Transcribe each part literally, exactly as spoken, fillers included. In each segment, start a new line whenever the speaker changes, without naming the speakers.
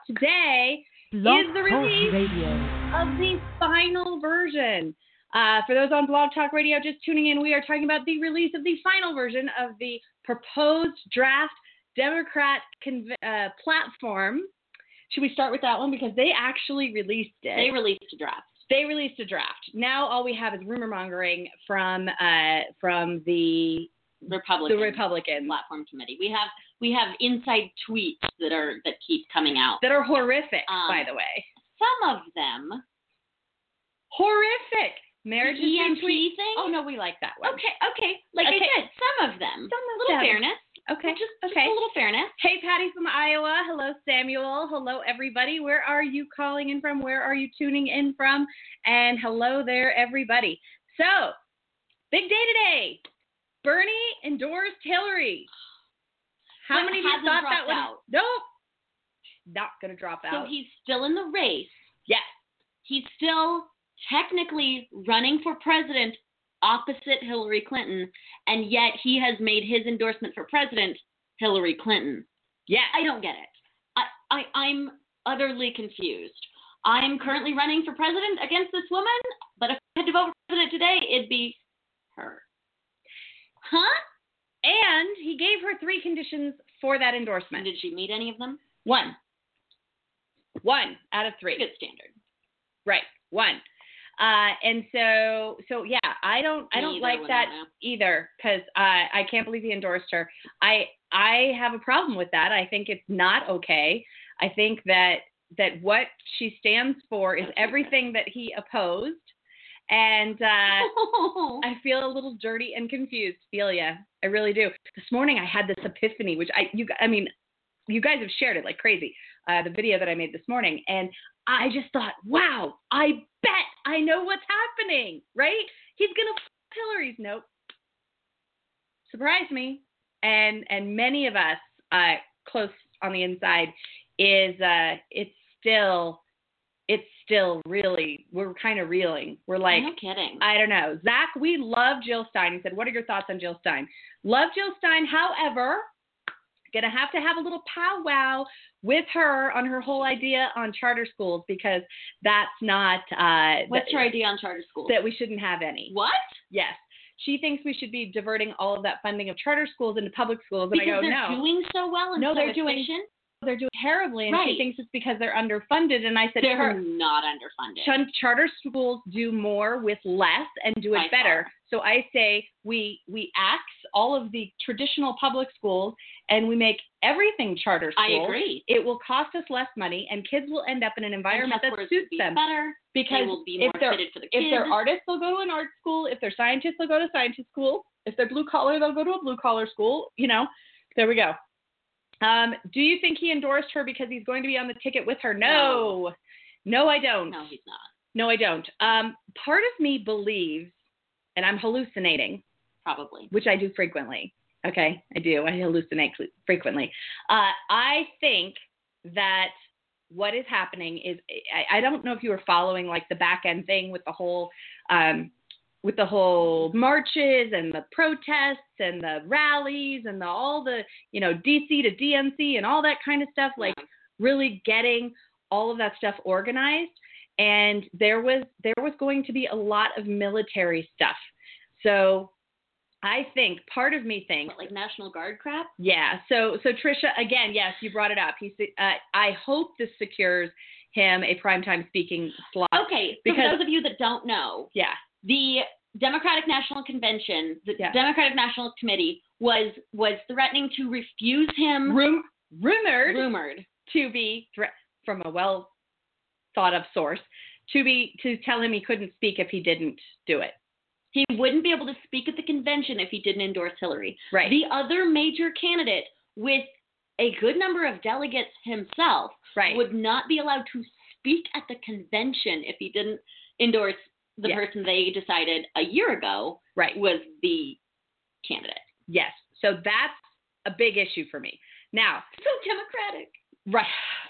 today
Blog
is the
Talk
release
Radio.
of the final version. Uh, for those on Blog Talk Radio just tuning in, we are talking about the release of the final version of the proposed draft Democrat conv- uh, platform. Should we start with that one? Because they actually released it.
They released a draft.
They released a draft. Now all we have is rumor mongering from uh, from the
Republican,
the Republican
platform committee. We have we have inside tweets that are that keep coming out
that are horrific,
um,
by the way.
Some of them
horrific. Marriage
the E M P
tweet
thing.
Oh no, we like that one.
Okay, okay. Like
okay.
I said, some of them.
Some
a little fairness.
Okay.
Just,
okay.
Just a little fairness.
Hey, Patty from Iowa. Hello, Samuel. Hello, everybody. Where are you calling in from? Where are you tuning in from? And hello there, everybody. So, big day today. Bernie endorsed Hillary. How
But
many of you
hasn't
thought
dropped
that would?
out.
Nope. Not gonna drop out.
So he's still in the race.
Yes.
He's still technically running for president opposite Hillary Clinton, and yet he has made his endorsement for president Hillary Clinton.
Yes.
I don't get it. I, I, I'm utterly confused. I'm currently running for president against this woman, but if I had to vote for president today, it'd be her.
Huh? And he gave her three conditions for that endorsement.
Did she meet any of them?
One. One out of three.
Good standard.
Right. One. Uh, and so, so yeah, I don't, I don't like that either, because I, I can't believe he endorsed her. I, I have a problem with that. I think it's not okay. I think that, that what she stands for is everything that he opposed. And uh, oh. I feel a little dirty and confused, Celia. I really do. This morning I had this epiphany, which I, you, I mean, you guys have shared it like crazy, uh, the video that I made this morning. And I just thought, wow, I bet I know what's happening, right? He's going to f*** Hillary's. Nope. Surprise me. And and many of us uh, close on the inside is, uh, it's still, it's still really, we're kind of reeling. We're like,
no kidding.
I don't know. Zach, we love Jill Stein. He said, what are your thoughts on Jill Stein? Love Jill Stein. However, gonna have to have a little powwow with her on her whole idea on charter schools, because that's not uh
what's
that,
your idea on charter schools?
That we shouldn't have any.
What?
Yes. She thinks we should be diverting all of that funding of charter schools into public schools, and
because
I go,
they're
no.
doing so well and
no,
so
they're
efficient.
doing they're doing terribly, and
right.
she thinks it's because they're underfunded. And I said,
they're
Char-
not underfunded.
Ch- charter schools do more with less and do it
By
better.
far.
So I say we we axe all of the traditional public schools and we make everything charter schools.
I agree.
It will cost us less money, and kids will end up in an environment that suits
be
them
better.
Because
they will be more
if they're
fitted for the kids.
If they're artists, they'll go to an art school. If they're scientists, they'll go to scientist school. If they're blue collar, they'll go to a blue collar school. You know, there we go. Um, do you think he endorsed her because he's going to be on the ticket with her? No. No, no I don't.
No, he's not.
No, I don't. Um, part of me believes, and I'm hallucinating.
Probably.
Which I do frequently. Okay, I do. I hallucinate frequently. Uh, I think that what is happening is, I, I don't know if you were following like the back end thing with the whole, um, with the whole marches and the protests and the rallies and the, all the, you know, D C to D N C and all that kind of stuff, like really getting all of that stuff organized. And there was, there was going to be a lot of military stuff. So I think part of me thinks
what, like National Guard crap.
Yeah. So, so Trisha, again, yes, you brought it up. He, uh, I hope this secures him a primetime speaking slot.
Okay. Because so for those of you that don't know,
yeah,
the Democratic National Convention, the
yeah.
Democratic National Committee was was threatening to refuse him.
Rum- rumored,
rumored
to be thre- from a well thought of source to be to tell him he couldn't speak if he didn't do it.
He wouldn't be able to speak at the convention if he didn't endorse Hillary.
Right.
The other major candidate with a good number of delegates himself
right.
would not be allowed to speak at the convention if he didn't endorse the yeah. person they decided a year ago
right.
was the candidate.
Yes. So that's a big issue for me. Now,
so democratic.
Right.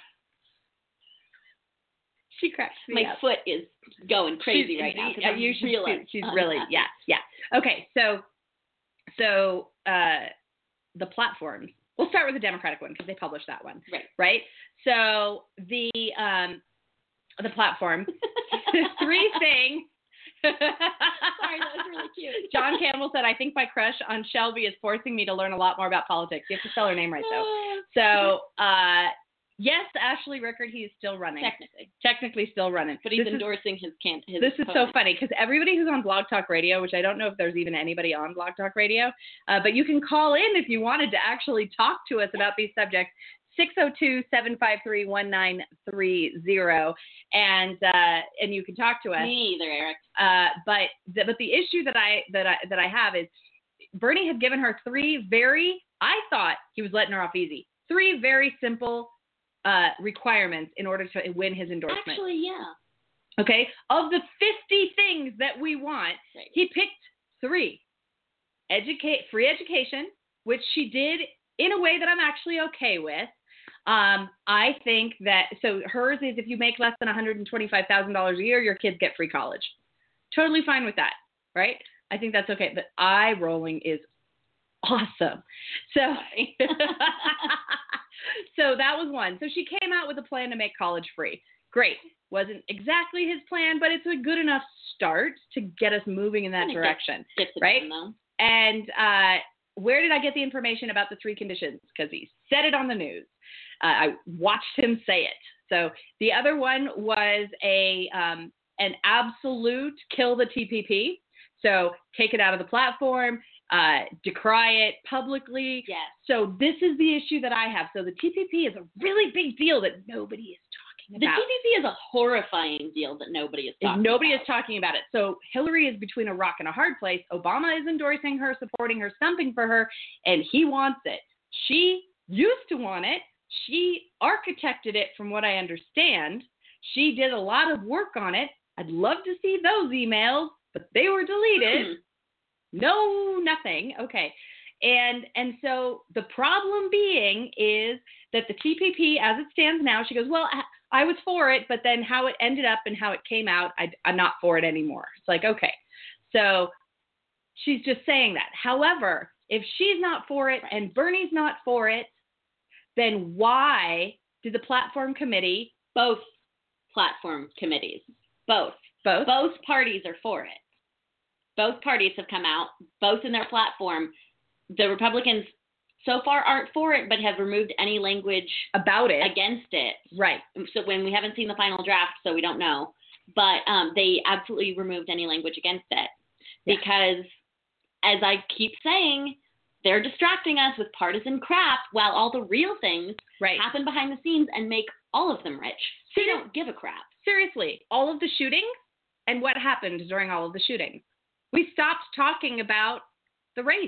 She cracks me
My
up.
foot is going crazy
she's,
right now.
Uh, you should,
really
she's really, yeah, yeah. Okay, so, so uh, the platforms we'll start with the Democratic one because they published that one.
Right.
Right. So the um, the platform, three things.
Sorry, that was really cute.
John Campbell said, I think my crush on Shelby is forcing me to learn a lot more about politics. You have to spell her name right, though. So, uh, yes, Ashley Rickard, he's still running.
Technically.
Technically still running.
But he's
this
endorsing is, his camp. His
this
opponent.
is so funny because everybody who's on Blog Talk Radio, which I don't know if there's even anybody on Blog Talk Radio, uh, but you can call in if you wanted to actually talk to us about these subjects. six oh two, seven five three, one nine three oh, and uh, and you can talk to us.
Me either, Eric.
Uh, but the, but the issue that I that I that I have is Bernie had given her three very I thought he was letting her off easy. Three very simple uh, requirements in order to win his endorsement.
Actually, yeah.
Okay, of the fifty things that we want,
right.
he picked three. Educate free education, which she did in a way that I'm actually okay with. Um, I think that, so hers is if you make less than one hundred twenty-five thousand dollars a year, your kids get free college. Totally fine with that, right? I think that's okay. But eye rolling is awesome. So, so that was one. So she came out with a plan to make college free. Great. Wasn't exactly his plan, but it's a good enough start to get us moving in that direction,
gets, gets
right?
done,
and uh, where did I get the information about the three conditions? Because he said it on the news. Uh, I watched him say it. So the other one was a um, an absolute kill the T P P. So take it out of the platform, uh, decry it publicly.
Yes.
So this is the issue that I have. So the T P P is a really big deal that nobody is talking about.
The T P P is a horrifying deal that nobody is talking
nobody
about.
is talking about it. So Hillary is between a rock and a hard place. Obama is endorsing her, supporting her, stumping for her, and he wants it. She used to want it. She architected it from what I understand. She did a lot of work on it. I'd love to see those emails, but they were deleted. Hmm. No, nothing. Okay. And and so the problem being is that the T P P, as it stands now, she goes, well, I, I was for it, but then how it ended up and how it came out, I, I'm not for it anymore. It's like, okay. So she's just saying that. However, if she's not for it and Bernie's not for it, then why did the platform committee,
both platform committees, both,
both,
both parties are for it. Both parties have come out, both in their platform. The Republicans so far aren't for it, but have removed any language
about it
against it.
Right.
So when we haven't seen the final draft, so we don't know, but um, they absolutely removed any language against it yeah. because, as I keep saying, they're distracting us with partisan crap while all the real things
right.
happen behind the scenes and make all of them rich. They don't give a crap.
Seriously, all of the shootings and what happened during all of the shootings. We stopped talking about the race.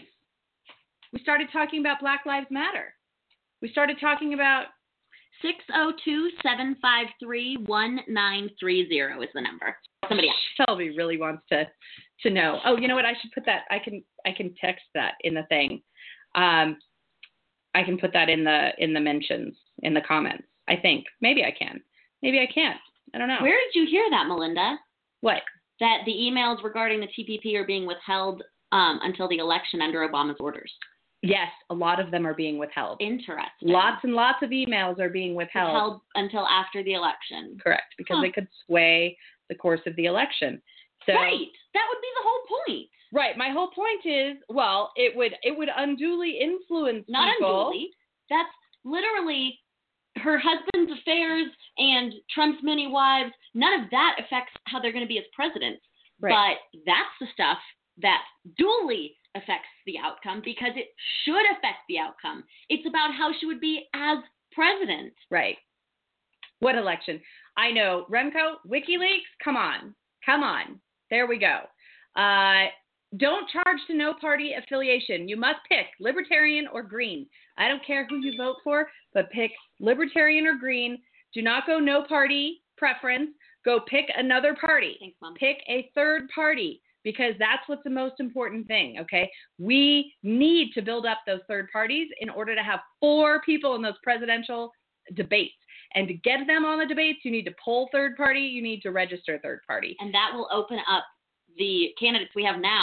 We started talking about Black Lives Matter. We started talking about
six oh two, seven five three, one nine three oh is the number. Somebody else.
Shelby really wants to to know. Oh, you know what? I should put that. I can I can text that in the thing. Um, I can put that in the in the mentions in the comments. I think maybe I can. Maybe I can't. I don't know.
Where did you hear that, Melinda?
What?
That the emails regarding the T P P are being withheld um, until the election under Obama's orders.
Yes, a lot of them are being withheld.
Interesting.
Lots and lots of emails are being withheld.
Withheld until after the election.
Correct, because
huh.
they could sway the course of the election. So,
right. That would be the whole point.
Right. My whole point is, well, it would it would unduly influence
Not
people.
unduly. That's literally her husband's affairs and Trump's many wives. None of that affects how they're going to be as presidents.
Right.
But that's the stuff that duly affects the outcome because it should affect the outcome. It's about how she would be as president.
Right. What election? I know. Remco, WikiLeaks, come on. Come on. There we go. Uh, don't charge to no party affiliation. You must pick Libertarian or Green. I don't care who you vote for, but pick Libertarian or Green. Do not go no party preference. Go pick another party.
Thanks, Mom.
Pick a third party. Because that's what's the most important thing, okay? We need to build up those third parties in order to have four people in those presidential debates. And to get them on the debates, you need to poll third party, you need to register third party.
And that will open up the candidates we have now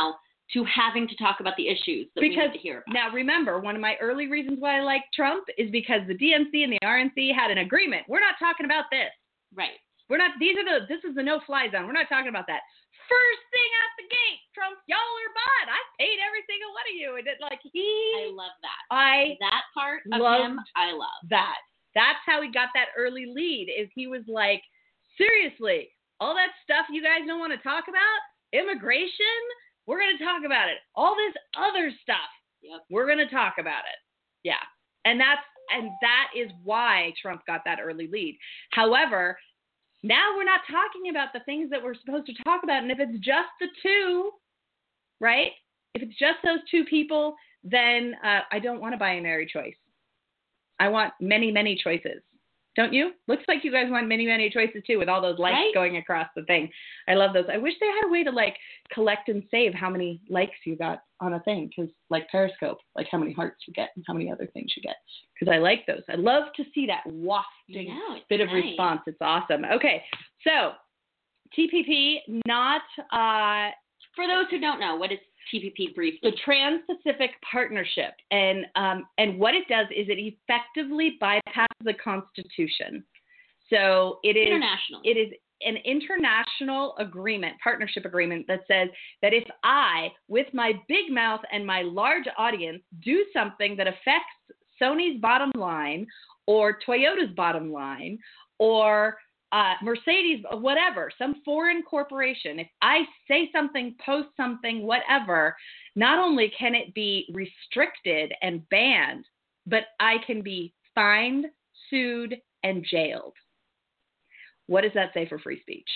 to having to talk about the issues that
because,
we need to hear about.
Now, remember, one of my early reasons why I like Trump is because the D N C and the R N C had an agreement. We're not talking about this.
Right.
We're not, these are the, this is the no-fly zone. We're not talking about that. First thing out the gate, Trump, y'all are bought. I paid every single one of you. And it, like, he.
I love that.
I
That part of him, I love.
That. That's how he got that early lead, is he was like, seriously, all that stuff you guys don't want to talk about, immigration, we're going to talk about it. All this other stuff,
yep. we're
going to talk about it. Yeah. And that's, and that is why Trump got that early lead. However, now we're not talking about the things that we're supposed to talk about. And if it's just the two, right? If it's just those two people, then uh, I don't want a binary choice. I want many, many choices. Don't you? Looks like you guys want many, many choices too, with all those likes
right?
going across the thing. I love those. I wish they had a way to like collect and save how many likes you got on a thing, because like Periscope, like how many hearts you get and how many other things you get. Because I like those. I love to see that wafting
know,
bit
nice.
of response. It's awesome. Okay, so T P P, not uh,
for those who don't know, what is T P P briefly?
The Trans-Pacific Partnership, and um, and what it does is it effectively bypasses the Constitution. So it is
international.
It is an international agreement, partnership agreement that says that if I, with my big mouth and my large audience, do something that affects Sony's bottom line or Toyota's bottom line or Uh, Mercedes, whatever, some foreign corporation, if I say something, post something, whatever, not only can it be restricted and banned, but I can be fined, sued, and jailed. What does that say for free speech?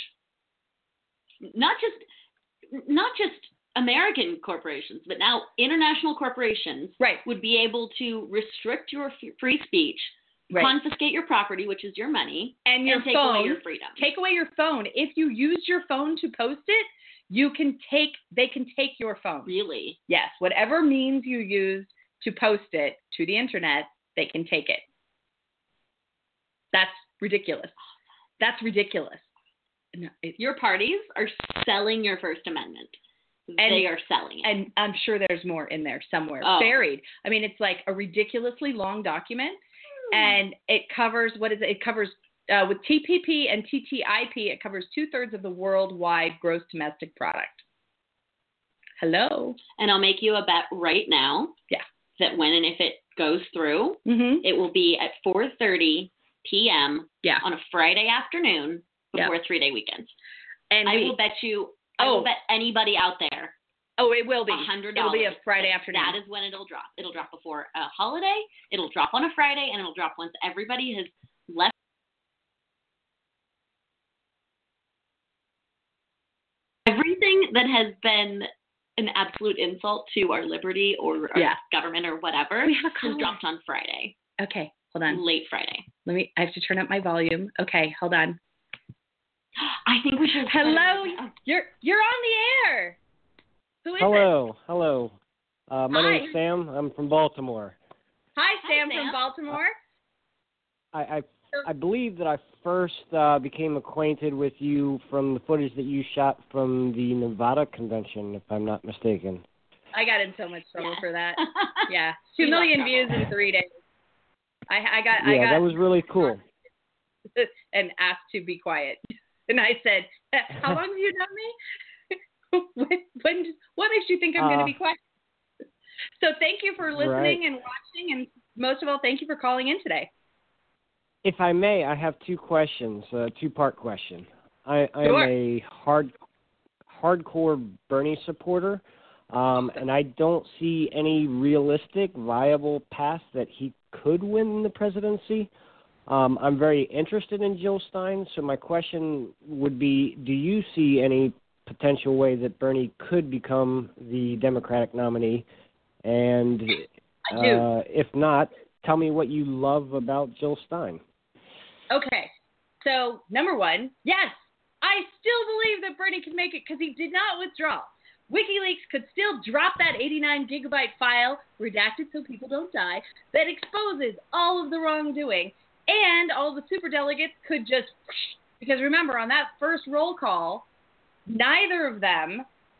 Not just, not just American corporations, but now international corporations
right.
would be able to restrict your f- free speech. Right. Confiscate your property, which is your money,
and, your
and take
phone,
away your freedom.
Take away your phone. If you use your phone to post it, you can take. They can take your phone.
Really?
Yes. Whatever means you use to post it to the internet, they can take it. That's ridiculous. That's ridiculous. No, it,
your parties are selling your First Amendment. And, they are selling it.
And I'm sure there's more in there somewhere,
oh.
buried. I mean, it's like a ridiculously long document. And it covers, what is it? It covers, uh, with T P P and T T I P, it covers two-thirds of the worldwide gross domestic product. Hello?
And I'll make you a bet right now.
Yeah.
That when and if it goes through,
mm-hmm.
it will be at four thirty p.m.
Yeah.
on a Friday afternoon before
yeah.
a three-day weekend.
And
I
we,
will bet you, I
oh.
will bet anybody out there.
Oh, it will be.
one hundred dollars.
It'll be a Friday afternoon.
That is when it'll drop. It'll drop before a holiday. It'll drop on a Friday, and it'll drop once everybody has left. Everything that has been an absolute insult to our liberty or our
yeah.
government or whatever has dropped on Friday.
Okay, hold on.
Late Friday.
Let me. I have to turn up my volume. Okay, hold on.
I think we should.
Hello, you're you're on the air. Who is
hello,
it?
hello. Uh, my
Hi.
name's Sam. I'm from Baltimore.
Hi, Sam,
Hi, Sam.
from Baltimore.
I, I I believe that I first uh, became acquainted with you from the footage that you shot from the Nevada convention, if I'm not mistaken.
I got in so much trouble
yeah.
for that. Yeah, two million views in three days. I I got
yeah,
I got.
that was really cool.
And asked to be quiet, and I said, "How long have you known me?" when, when, what makes you think I'm uh, going to be quiet? So thank you for listening
right.
and watching, and most of all, thank you for calling in today.
If I may, I have two questions, a two-part question. I, I
sure.
am a hard, hardcore Bernie supporter, um, and I don't see any realistic, viable path that he could win the presidency. Um, I'm very interested in Jill Stein, so my question would be, do you see any potential way that Bernie could become the Democratic nominee? And uh, if not, tell me what you love about Jill Stein.
Okay. So, number one, yes, I still believe that Bernie can make it because he did not withdraw. WikiLeaks could still drop that eighty-nine gigabyte file, redacted so people don't die, that exposes all of the wrongdoing, and all the superdelegates could just, because remember, on that first roll call, neither of them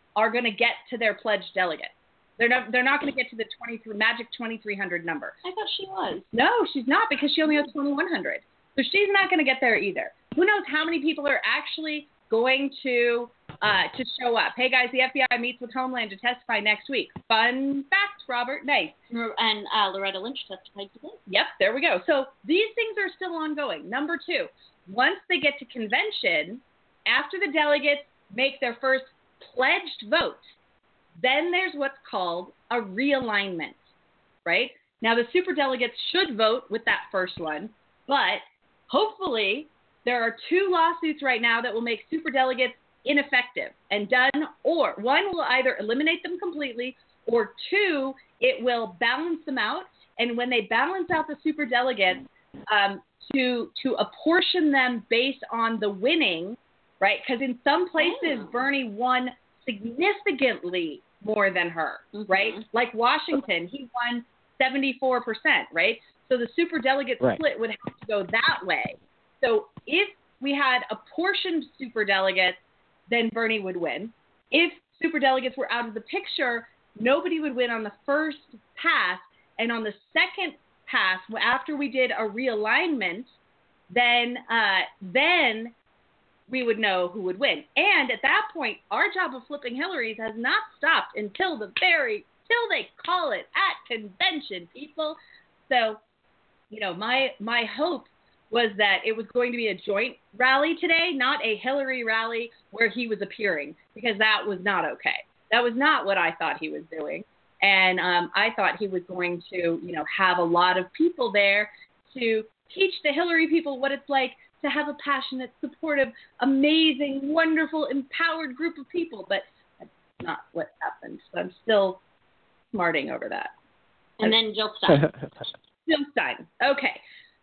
are going to get to their pledged delegates. They're not, they're not going to get to the twenty-three magic twenty-three hundred number.
I thought she was.
No, she's not, because she only has twenty-one hundred. So she's not going to get there either. Who knows how many people are actually going to uh, to show up. Hey, guys, the F B I meets with Homeland to testify next week. Fun fact, Robert. Nice.
And uh, Loretta Lynch testified today.
Yep, there we go. So these things are still ongoing. Number two, once they get to convention, after the delegates make their first pledged vote, then there's what's called a realignment, right? Now, the superdelegates should vote with that first one, but hopefully there are two lawsuits right now that will make superdelegates ineffective and done, or one will either eliminate them completely, or two, it will balance them out. And when they balance out the superdelegates, um, to to apportion them based on the winning, right? Because in some places,
oh.
Bernie won significantly more than her,
mm-hmm.
right? Like Washington, he won seventy-four percent, right? So the superdelegate
right.
split would have to go that way. So if we had apportioned superdelegates, then Bernie would win. If superdelegates were out of the picture, nobody would win on the first pass. And on the second pass, after we did a realignment, then uh, then we would know who would win. And at that point, our job of flipping Hillary's has not stopped until the very, till they call it at convention, people. So, you know, my my hope was that it was going to be a joint rally today, not a Hillary rally where he was appearing, because that was not okay. That was not what I thought he was doing. And um, I thought he was going to, you know, have a lot of people there to teach the Hillary people what it's like to have a passionate, supportive, amazing, wonderful, empowered group of people. But that's not what happened. So I'm still smarting over that.
And then Jill Stein.
Jill Stein. Okay.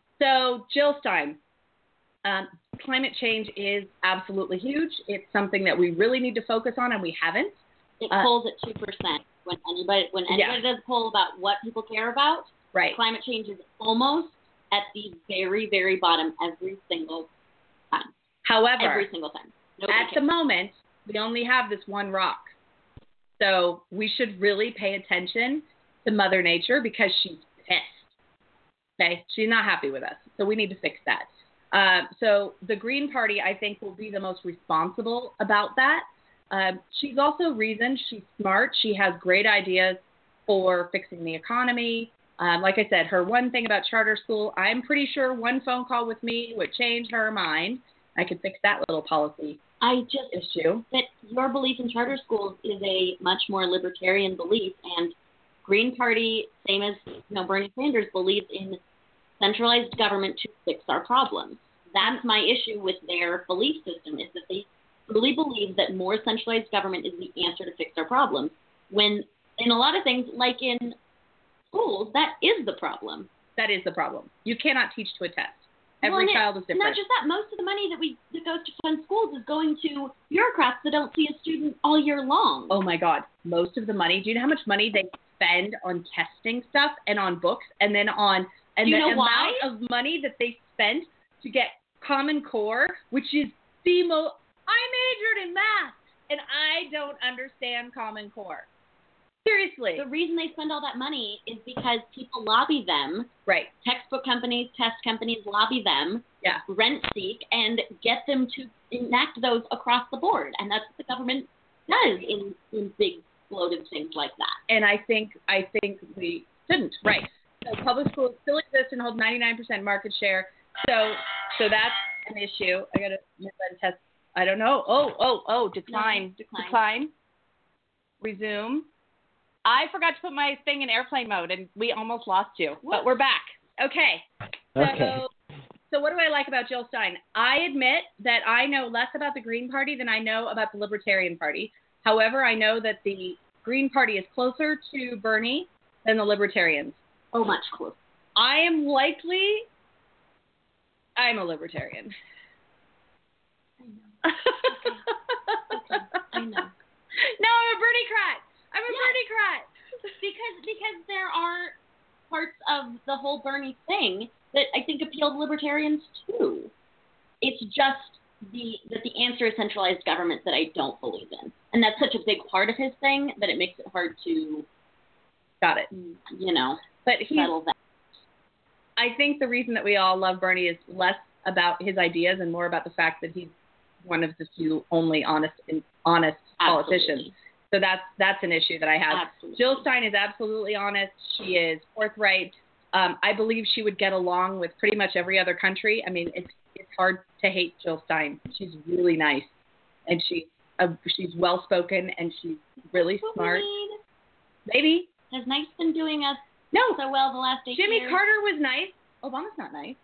So Jill Stein, um, climate change is absolutely huge. It's something that we really need to focus on, and we haven't.
It
uh,
polls at two percent. When anybody when anybody
yeah.
does a poll about what people care about,
right.
climate change is almost at the very, very bottom every single time.
However,
every single time. Nobody
at
cares.
the moment, we only have this one rock. So we should really pay attention to Mother Nature, because she's pissed. Okay? She's not happy with us. So we need to fix that. Uh, so the Green Party, I think, will be the most responsible about that. Um, she's also reasoned. She's smart. She has great ideas for fixing the economy. Um, like I said, her one thing about charter school, I'm pretty sure one phone call with me would change her mind. I could fix that little policy
I just
issue.
That your belief in charter schools is a much more libertarian belief, and Green Party, same as you know Bernie Sanders, believes in centralized government to fix our problems. That's my issue with their belief system, is that they really believe that more centralized government is the answer to fix our problems, when in a lot of things, like in schools, that is the problem.
That is the problem. You cannot teach to a test. Every
well,
child is different.
Not just that. Most of the money that we that goes to fund schools is going to bureaucrats that don't see a student all year long.
Oh, my God. Most of the money. Do you know how much money they spend on testing stuff and on books, and then on and
Do you
the
know
amount
why?
of money that they spend to get Common Core, which is the most... I majored in math, and I don't understand Common Core. Seriously.
The reason they spend all that money is because people lobby them.
Right.
Textbook companies, test companies lobby them,
Yeah.
rent seek, and get them to enact those across the board. And that's what the government does in, in big, bloated things like that.
And I think I think we shouldn't. Right. So public schools still exist and hold ninety-nine percent market share. So so that's an issue. I got to test. I don't know. Oh, oh, oh, decline.
No, decline.
Decline. Resume. I forgot to put my thing in airplane mode, and we almost lost you.
What?
But we're back. Okay. So,
Okay.
so what do I like about Jill Stein? I admit that I know less about the Green Party than I know about the Libertarian Party. However, I know that the Green Party is closer to Bernie than the Libertarians.
Oh, much closer.
I am likely... I'm a Libertarian.
I know. Okay. Okay. I know.
No, I'm a Bernie-crat. I'm a
Yeah.
Bernie-crat.
Because because there are parts of the whole Bernie thing that I think appeal to libertarians too. It's just the that the answer is centralized government that I don't believe in, and that's such a big part of his thing that it makes it hard to.
Got it.
You know,
but he.
Settle that.
I think the reason that we all love Bernie is less about his ideas and more about the fact that he's one of the few only honest honest
Absolutely.
politicians. So that's that's an issue that I have.
Absolutely.
Jill Stein is absolutely honest. She is forthright. Um, I believe she would get along with pretty much every other country. I mean, it's it's hard to hate Jill Stein. She's really nice, and she's uh, she's well spoken, and she's really
What
smart.
we need.
Maybe
Has Nice been doing us
no.
so well the last eight
Jimmy
years?
Carter was nice. Obama's not nice.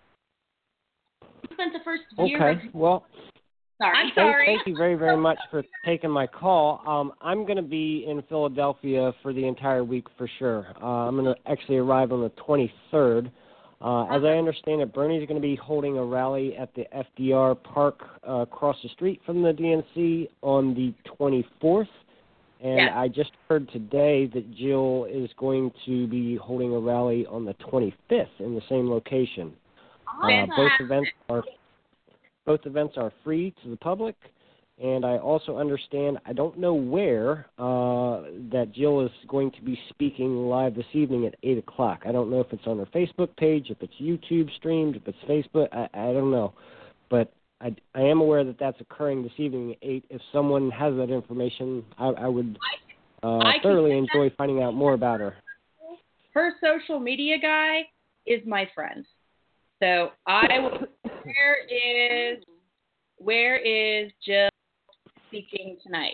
He spent the first year.
Okay, well,
Sorry. I'm
thank,
sorry.
thank you very, very much for taking my call. Um, I'm going to be in Philadelphia for the entire week for sure. Uh, I'm going to actually arrive on the twenty-third. Uh, as I understand it, Bernie's going to be holding a rally at the F D R Park uh, across the street from the D N C on the twenty-fourth. And
yes.
I just heard today that Jill is going to be holding a rally on the twenty-fifth in the same location. Uh, both events are both events are free to the public, and I also understand, I don't know where, uh, that Jill is going to be speaking live this evening at eight o'clock. I don't know if it's on her Facebook page, if it's YouTube streamed, if it's Facebook, I, I don't know. But I, I am aware that that's occurring this evening at eight. If someone has that information, I, I would uh,
I
thoroughly enjoy finding out more about her.
Her social media guy is my friend. So I will, where is where is Jill speaking tonight?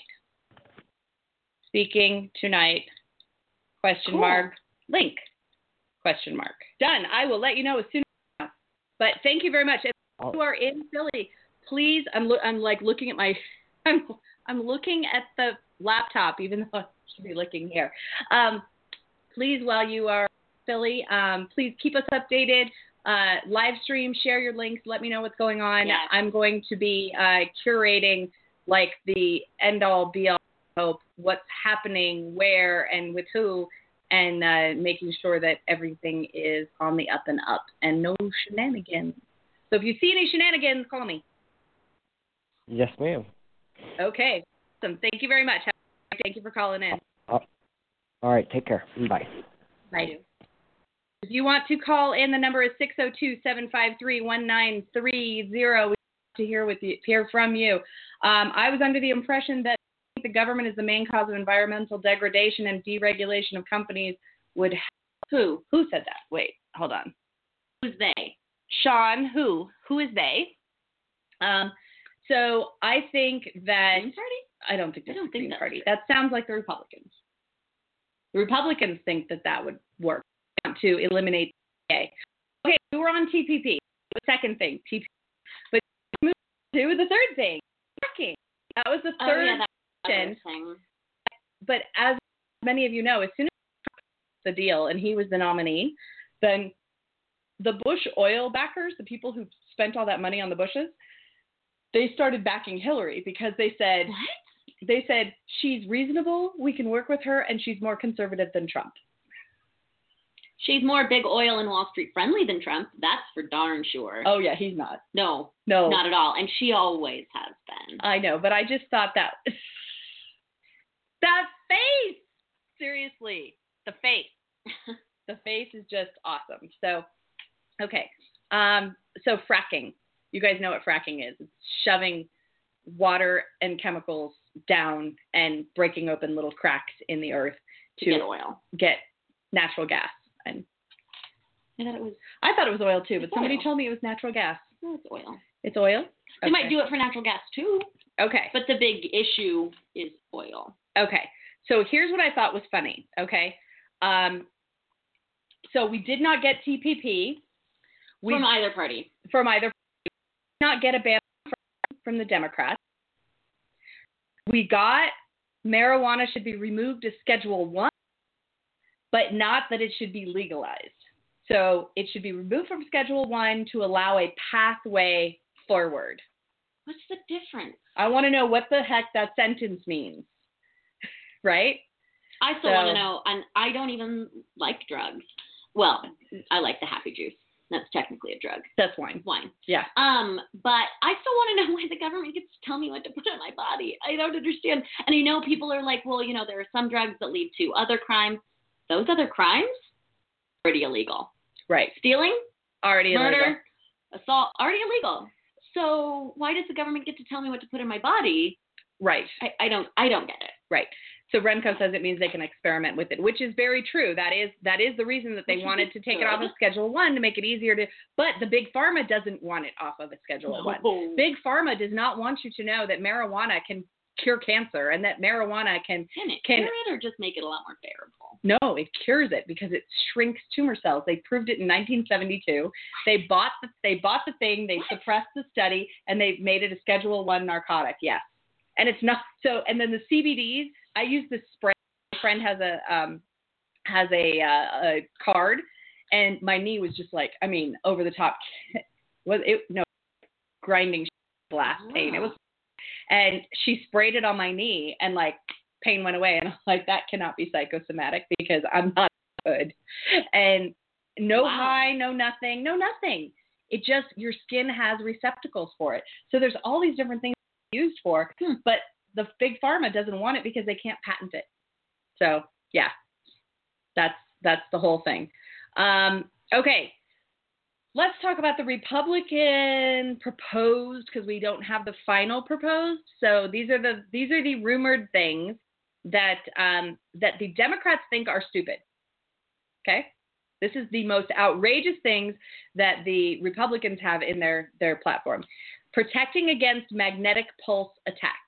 Speaking tonight? Question
Cool.
mark. Link. Question mark. Done. I will let you know as soon as. But thank you very much. If
I'll,
you are in Philly, please. I'm lo- I'm like looking at my. I'm I'm looking at the laptop, even though I should be looking here. Um, please, while you are in Philly, um, please keep us updated. Uh, live stream, share your links, let me know what's going on.
Yes.
I'm going to be uh, curating like the end all be all hope, what's happening, where, and with who, and uh, making sure that everything is on the up and up and no shenanigans. So if you see any shenanigans, call me.
yes, ma'am.
Okay. Awesome. Thank you very much. Thank you for calling in.
Uh, all right, take care. Bye.
Bye. If you want to call in, the number is six oh two, seven five three, one nine three zero. We want to hear with you, hear from you. Um, I was under the impression that the government is the main cause of environmental degradation and deregulation of companies would have. Who? Who said that? Wait, hold on.
Who's they?
Sean, who? Who is they? Um, so I think that.
Green Party?
I don't think
I
that's
don't
the Green
think that's
Party.
true.
That sounds like the Republicans. The Republicans think that that would work. To eliminate T P P. Okay, we were on T P P. The second thing, T P P. But move to the third thing, fracking. That was the
Oh,
third
yeah, that
option.
thing.
But as many of you know, as soon as the deal and he was the nominee, then the Bush oil backers, the people who spent all that money on the Bushes, they started backing Hillary because they said,
What?
they said she's reasonable, we can work with her, and she's more conservative than Trump.
She's more big oil and Wall Street friendly than Trump. That's for darn sure.
Oh, yeah, he's not.
No,
No.
not at all. And she always has been.
I know, but I just thought that that face, seriously, the face, the face is just awesome. So, okay, um, so fracking. You guys know what fracking is? It's shoving water and chemicals down and breaking open little cracks in the earth
to
to
get oil,
get natural gas. And
I thought it was.
I thought it was oil too, but
It's
somebody
oil.
told me it was natural gas.
No, it's oil.
It's oil?
They
Okay.
might do it for natural gas too,
Okay.
but the big issue is oil.
Okay. So here's what I thought was funny. Okay. Um, so we did not get T P P. We,
From either party.
From either party. We did not get a ban from, from the Democrats. We got marijuana should be removed as Schedule One, but not that it should be legalized. So it should be removed from Schedule One to allow a pathway forward.
What's the difference?
I want to know what the heck that sentence means. Right?
I still
So-
want to know, and I don't even like drugs. Well, I like the happy juice. That's technically a drug.
That's wine.
Wine.
Yeah.
Um, but I still want to know why the government gets to tell me what to put in my body. I don't understand. And I know people are like, well, you know, there are some drugs that lead to other crimes. Those other crimes, already illegal.
Right.
Stealing,
already
murder,
illegal.
assault, already illegal. So why does the government get to tell me what to put in my body?
Right.
I, I don't. I don't get it.
Right. So Remco says it means they can experiment with it, which is very true. That is that is the reason that they
Which
wanted to take
good.
it off of Schedule One to make it easier to. But the big pharma doesn't want it off of a Schedule One.
No.
Big pharma does not want you to know that marijuana can cure cancer and that marijuana can
Can it
can
cure it or just make it a lot more bearable?
no, it cures it because it shrinks tumor cells. They proved it in nineteen seventy-two. They bought the they bought the thing. They
What?
suppressed the study and they made it a Schedule One narcotic. Yes, and it's not so. And then the C B Ds. I use this spray. My friend has a um, has a, uh, a card, and my knee was just like, I mean, over the top. Was it no grinding glass pain? It was, and she sprayed it on my knee, and like pain went away, and I'm like, that cannot be psychosomatic because I'm not good, and no
Wow.
high, no nothing, no nothing. It just your skin has receptacles for it, so there's all these different things used for,
Hmm.
but the big pharma doesn't want it because they can't patent it. So yeah, that's that's the whole thing. Um, okay, let's talk about the Republican proposed because we don't have the final proposed. So these are the these are the rumored things that um, that the Democrats think are stupid. Okay, this is the most outrageous things that the Republicans have in their their platform. Protecting against magnetic pulse attacks.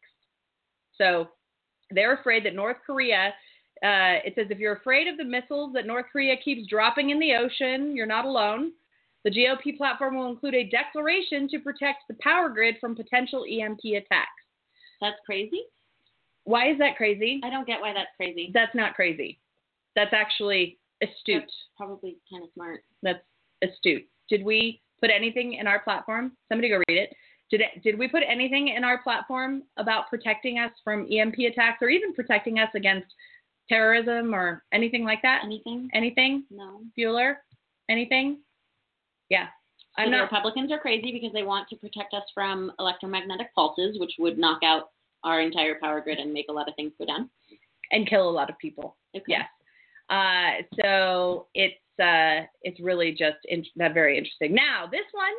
So they're afraid that North Korea, uh, it says if you're afraid of the missiles that North Korea keeps dropping in the ocean, you're not alone. The G O P platform will include a declaration to protect the power grid from potential E M P attacks.
That's crazy.
Why is that crazy?
I don't get why that's crazy.
That's not crazy. That's actually astute.
That's probably kind of smart.
That's astute. Did we put anything in our platform? Somebody go read it. Did it, did we put anything in our platform about protecting us from E M P attacks or even protecting us against terrorism or anything like that?
Anything?
Anything?
No.
Bueller? Anything? Yeah.
So
I'm
the
not.
Republicans are crazy because they want to protect us from electromagnetic pulses, which would knock out our entire power grid and make a lot of things go down.
And kill a lot of people.
Okay.
Yes. Uh, so it's uh, it's really just in, that very interesting. Now this one,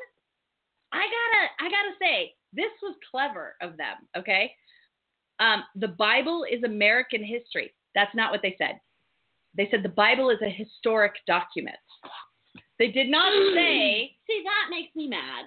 I gotta I gotta say this was clever of them. Okay, um, the Bible is American history. That's not what they said. They said the Bible is a historic document. They did not say.
See, that makes me mad.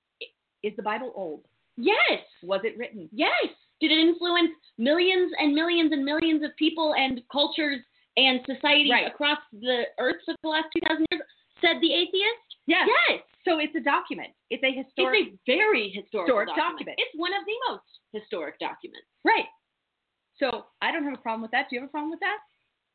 Is the Bible old?
Yes.
Was it written?
Yes. Did it influence millions and millions and millions of people and cultures and societies
Right.
across the earth for the last two thousand years? Said the atheist?
Yes.
Yes.
So it's a document. It's a historic.
It's a very historical
historic
document.
document.
It's one of the most historic documents.
Right. So I don't have a problem with that. Do you have a problem with that?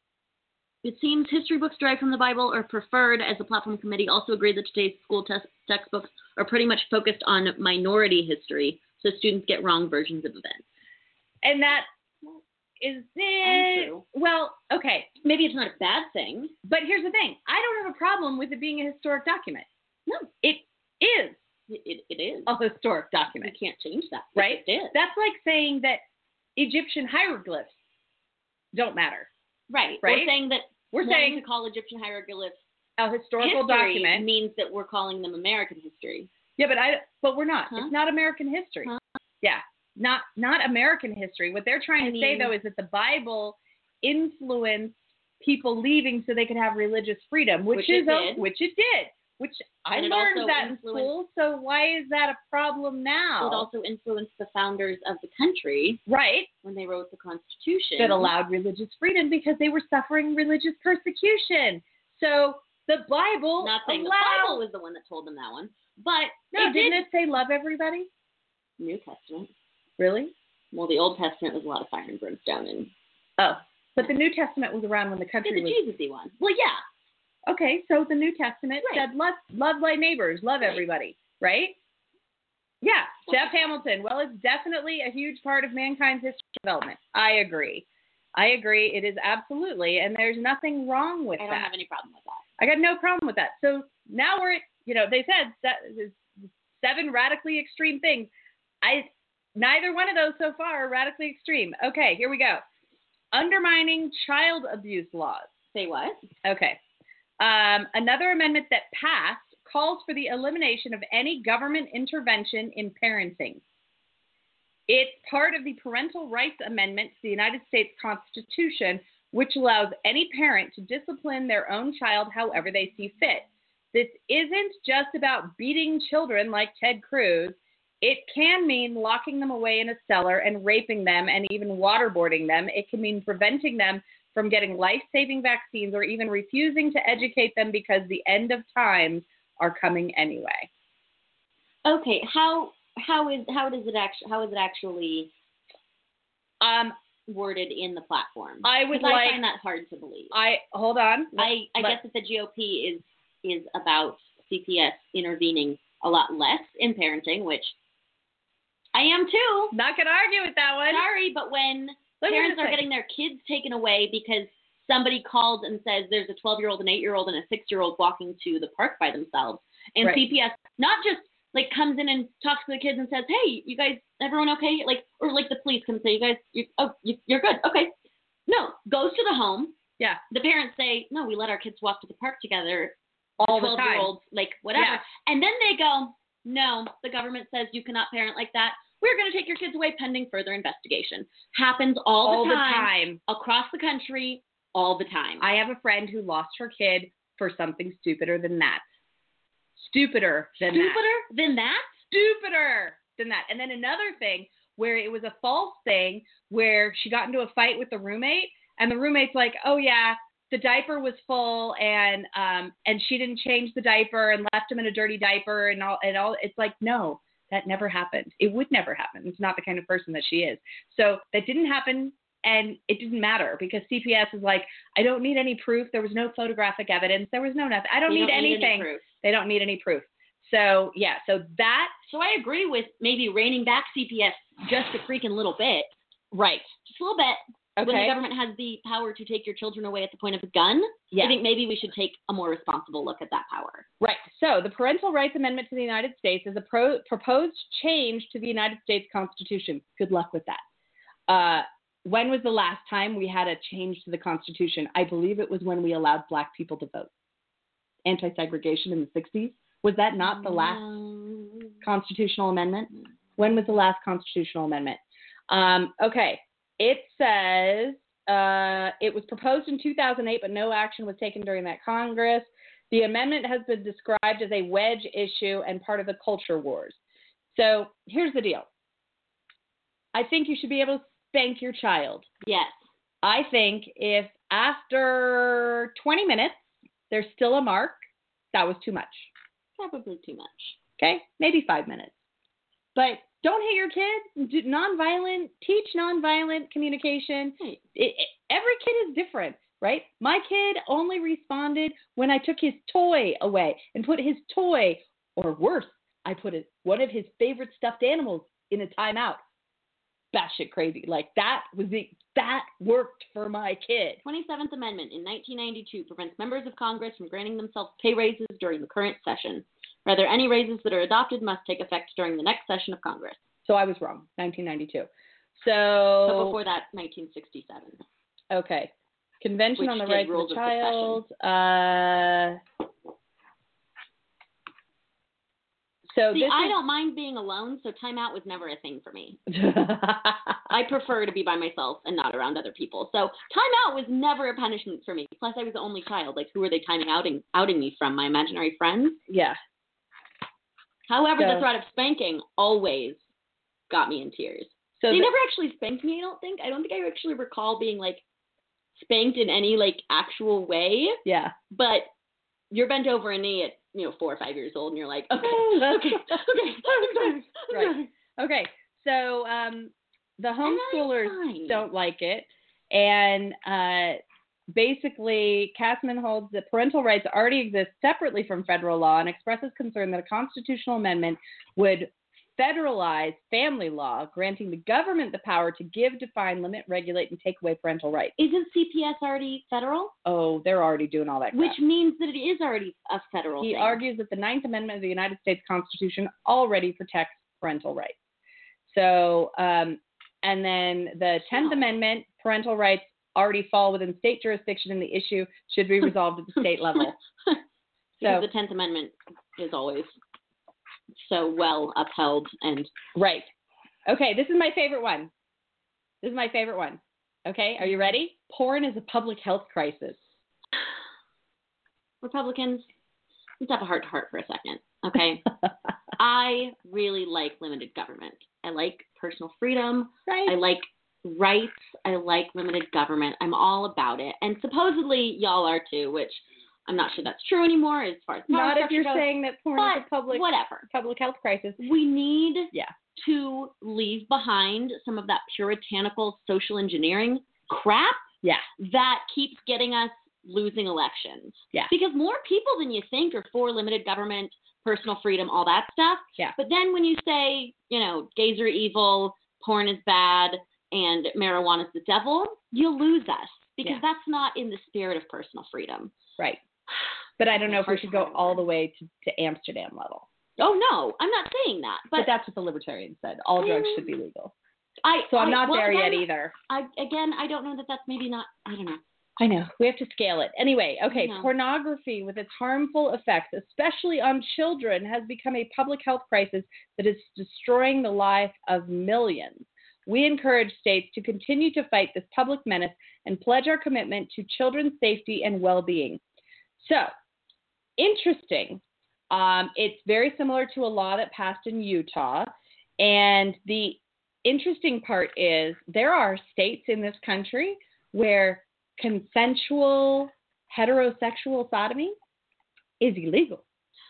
It seems history books derived from the Bible are preferred, as the platform committee also agreed that today's school test textbooks are pretty much focused on minority history, so students get wrong versions of events.
And that is it.
Untrue.
Well, okay.
Maybe it's not a bad thing.
But here's the thing. I don't have a problem with it being a historic document.
No,
It is
it, it, it is.
a historic
You
document.
can't change that.
Right?
It is.
That's like saying that Egyptian hieroglyphs don't matter.
Right.
Right?
We're saying that
We're
wanting
saying
to call Egyptian hieroglyphs
a historical
history
document.
means that we're calling them American history.
Yeah, but I but we're not.
Huh?
It's not American history.
Huh?
Yeah. Not not American history. What they're trying
I
to say
mean-
though is that the Bible influenced people leaving so they could have religious freedom, which,
Which
is
it
a-
did.
which it did. Which I
And it
learned
also
that in
influenced-
school. So why is that a problem now?
It also influenced the founders of the country
right.
when they wrote the Constitution.
That allowed religious freedom because they were suffering religious persecution. So the Bible
Not saying
allowed.
the Bible was the one that told them that one, but
no,
it
didn't
did.
it say love everybody?
New Testament.
Really?
Well, the Old Testament was a lot of fire and brimstone, and
Oh, but the New Testament was around when the country
yeah, the
was.
Jesus-y one. Well, yeah.
Okay, so the New Testament
Right.
said love, love thy neighbors, love
Right.
everybody, right? Yeah,
Okay.
Jeff Hamilton. Well, it's definitely a huge part of mankind's history development. I agree. I agree. It is absolutely, and there's nothing wrong with
I don't
that.
have any problem with that.
I got no problem with that. So now we're at you know, they said seven radically extreme things. I neither one of those so far are radically extreme. Okay, here we go. Undermining child abuse laws.
Say what?
Okay. Um, another amendment that passed calls for the elimination of any government intervention in parenting. It's part of the Parental Rights Amendment to the United States Constitution, which allows any parent to discipline their own child however they see fit. This isn't just about beating children like Ted Cruz. It can mean locking them away in a cellar and raping them and even waterboarding them. It can mean preventing them from getting life-saving vaccines or even refusing to educate them because the end of times are coming anyway.
Okay, how how is how does it actually how is it actually
um
worded in the platform?
I would like
I find that hard to believe.
I hold on.
I I
Let,
guess that the G O P is is about C P S intervening a lot less in parenting, which I am too.
Not gonna argue with that one.
Sorry, but when Let parents are getting their kids taken away because somebody calls and says there's a twelve-year-old, an eight-year-old, and a six-year-old walking to the park by themselves, and
right.
C P S not just like comes in and talks to the kids and says, "Hey, you guys, everyone okay?" Like, or like the police come say, "You guys, you, oh, you, you're good, okay." No, goes to the home.
Yeah.
The parents say, "No, we let our kids walk to the park together."
All
the
the time.
Like whatever,
yeah.
And then they go, "No, the government says you cannot parent like that. We're going to take your kids away pending further investigation." Happens all,
all
the, time,
the time
across the country, all the time.
I have a friend who lost her kid for something stupider than that. Stupider than
stupider
that.
than that?
Stupider than that. And then another thing where it was a false thing where she got into a fight with the roommate and the roommate's like, "Oh yeah, the diaper was full and um and she didn't change the diaper and left him in a dirty diaper and all and all." It's like, no, that never happened. It would never happen. It's not the kind of person that she is. So that didn't happen, and it didn't matter because C P S is like, I don't need any proof. There was no photographic evidence. There was no nothing. I don't
they
need
don't
anything.
Need any proof.
They don't need any proof. So yeah, so that.
So I agree with maybe reining back C P S just a freaking little bit.
Right.
Just a little bit.
Okay.
When the government has the power to take your children away at the point of a gun,
yeah.
I think maybe we should take a more responsible look at that power.
Right. So the Parental Rights Amendment to the United States is a pro- proposed change to the United States Constitution. Good luck with that. Uh, when was the last time we had a change to the Constitution? I believe it was when we allowed Black people to vote. Anti-segregation in the sixties. Was that not the last no. constitutional amendment? When was the last constitutional amendment? Um, okay. It says uh, it was proposed in two thousand eight, but no action was taken during that Congress. The amendment has been described as a wedge issue and part of the culture wars. So here's the deal. I think you should be able to spank your child.
Yes.
I think if after twenty minutes there's still a mark, that was too much.
Probably too much.
Okay? Maybe five minutes. But don't hit your kid. Do nonviolent, teach nonviolent communication. It, it, every kid is different, right? My kid only responded when I took his toy away and put his toy, or worse, I put it, one of his favorite stuffed animals in a timeout. Batshit crazy. Like that was the, that worked for my kid.
twenty-seventh Amendment in nineteen ninety-two prevents members of Congress from granting themselves pay raises during the current session. Rather, any raises that are adopted must take effect during the next session of Congress.
So I was wrong. nineteen ninety-two. So,
so before that, nineteen sixty-seven.
Okay. Convention
Which
on the Rights of the Child. Uh, so
See,
this
I
is...
don't mind being alone, so timeout was never a thing for me. I prefer to be by myself and not around other people. So timeout was never a punishment for me. Plus, I was the only child. Like, who are they timing outing outing me from? My imaginary friends?
Yeah.
However,
so,
the threat of spanking always got me in tears. So they the, never actually spanked me, I don't think. I don't think I actually recall being, like, spanked in any, like, actual way.
Yeah.
But you're bent over a knee at, you know, four or five years old, and you're like, okay, okay, okay.
Right. Okay. So um, the homeschoolers don't like it. And uh, basically, Castman holds that parental rights already exist separately from federal law and expresses concern that a constitutional amendment would federalize family law, granting the government the power to give, define, limit, regulate, and take away parental rights.
Isn't C P S already federal?
Oh, they're already doing all that crap.
Which means that it is already a federal
He
thing.
argues that the Ninth Amendment of the United States Constitution already protects parental rights. So, um, and then the Tenth
Oh.
Amendment, parental rights already fall within state jurisdiction, and the issue should be resolved at the state level.
Because
So,
the Tenth Amendment is always so well upheld and
right. Okay, this is my favorite one. This is my favorite one. Okay, are you ready? Porn is a public health crisis.
Republicans, let's have a heart to heart for a second, okay? I really like limited government. I like personal freedom.
Right.
I like rights. I like limited government. I'm all about it. And supposedly y'all are too, which I'm not sure that's true anymore as far as power
Not if
structure
you're
goes,
saying that porn is
but
a public
whatever.
public health crisis.
We need
Yeah.
to leave behind some of that puritanical social engineering crap
Yeah.
that keeps getting us losing elections.
Yeah.
Because more people than you think are for limited government, personal freedom, all that stuff.
Yeah.
But then when you say, you know, gays are evil, porn is bad, and marijuana is the devil, you lose us. Because
Yeah.
that's not in the spirit of personal freedom.
Right. But I don't know if we
Harsh
should go
word.
all the way to, to Amsterdam level.
Oh, no, I'm not saying that.
But,
But,
that's what the libertarians said. All drugs
Mm.
should be legal.
I,
So I'm
I-
not
well,
there yet
again,
either.
I, again, I don't know that that's maybe not, I don't know.
I know. We have to scale it. Anyway, okay,
I know.
pornography with its harmful effects, especially on children, has become a public health crisis that is destroying the life of millions. We encourage states to continue to fight this public menace and pledge our commitment to children's safety and well-being. So, interesting. Um, it's very similar to a law that passed in Utah. And the interesting part is there are states in this country where consensual heterosexual sodomy is illegal.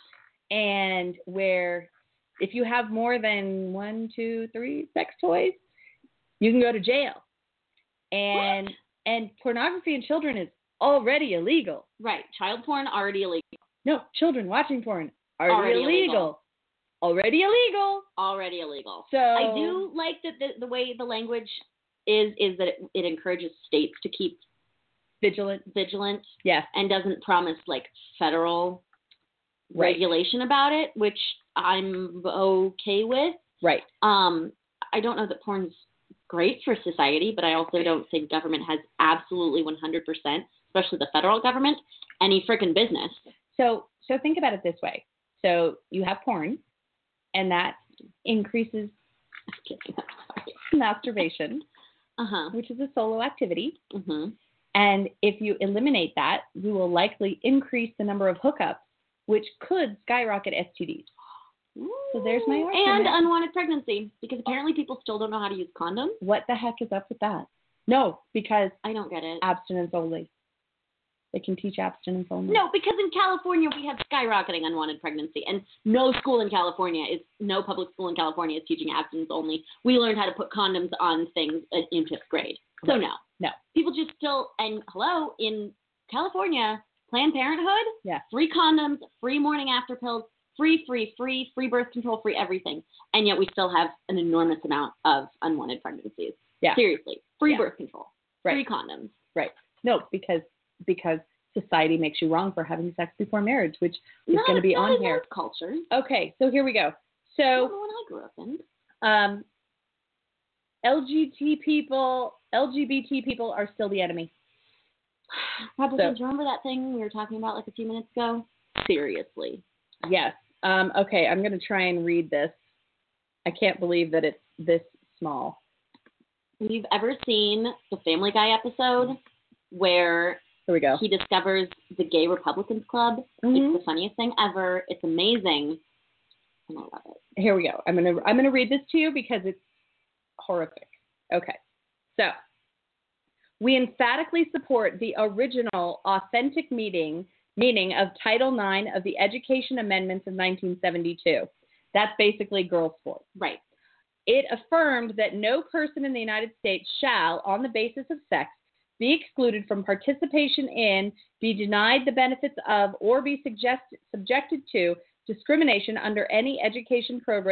And where if you have more than one, two, three sex toys, you can go to jail. And
What?
and pornography in children is already illegal.
Right. Child porn, already illegal.
No, children watching porn already,
Already
illegal.
illegal.
Already illegal.
Already illegal.
So
I do like that the, the way the language is, is that it, it encourages states to keep
vigilant.
vigilant
Yes.
and doesn't promise like federal
Right.
regulation about it, which I'm okay with.
Right.
Um, I don't know that porn's great for society, but I also don't think government has absolutely one hundred percent, especially the federal government, any frickin' business.
So so think about it this way. So you have porn, and that increases masturbation,
Uh-huh.
which is a solo activity.
Mm-hmm.
And if you eliminate that, you will likely increase the number of hookups, which could skyrocket S T Ds. So there's my
And
argument.
unwanted pregnancy, because apparently people still don't know how to use condoms.
What the heck is up with that? No, because
I don't get it.
abstinence only. They can teach abstinence only.
No, because in California we have skyrocketing unwanted pregnancy, and no school in California is no public school in California is teaching abstinence only. We learned how to put condoms on things in fifth grade. So
Right.
no,
No.
people just still and hello in California, Planned Parenthood,
Yeah.
free condoms, free morning after pills, free, free, free, free birth control, free everything, and yet we still have an enormous amount of unwanted pregnancies.
Yeah.
Seriously, free
Yeah.
birth control,
Right.
free condoms.
Right. No, because because society makes you wrong for having sex before marriage, which is
Not-
going to be
not
on
in
here.
most cultures.
Okay, so here we go.
I
So
don't know when I grew up in.
um, L G B T people, L G B T people are still the enemy.
Republicans,
So-
remember that thing we were talking about like a few minutes ago? Seriously.
Yes. Um, okay, I'm going to try and read this. I can't believe that it's this small.
Have you ever seen the Family Guy episode where
Here we go.
he discovers the Gay Republicans Club?
Mhm.
It's the funniest thing ever. It's amazing. And I love it.
Here we go. I'm gonna I'm gonna read this to you because it's horrific. Okay. So we emphatically support the original authentic meaning meaning of Title nine of the Education Amendments of nineteen seventy-two. That's basically girls' sports.
Right.
It affirmed that no person in the United States shall, on the basis of sex, be excluded from participation in, be denied the benefits of, or be suggest- subjected to discrimination under any education program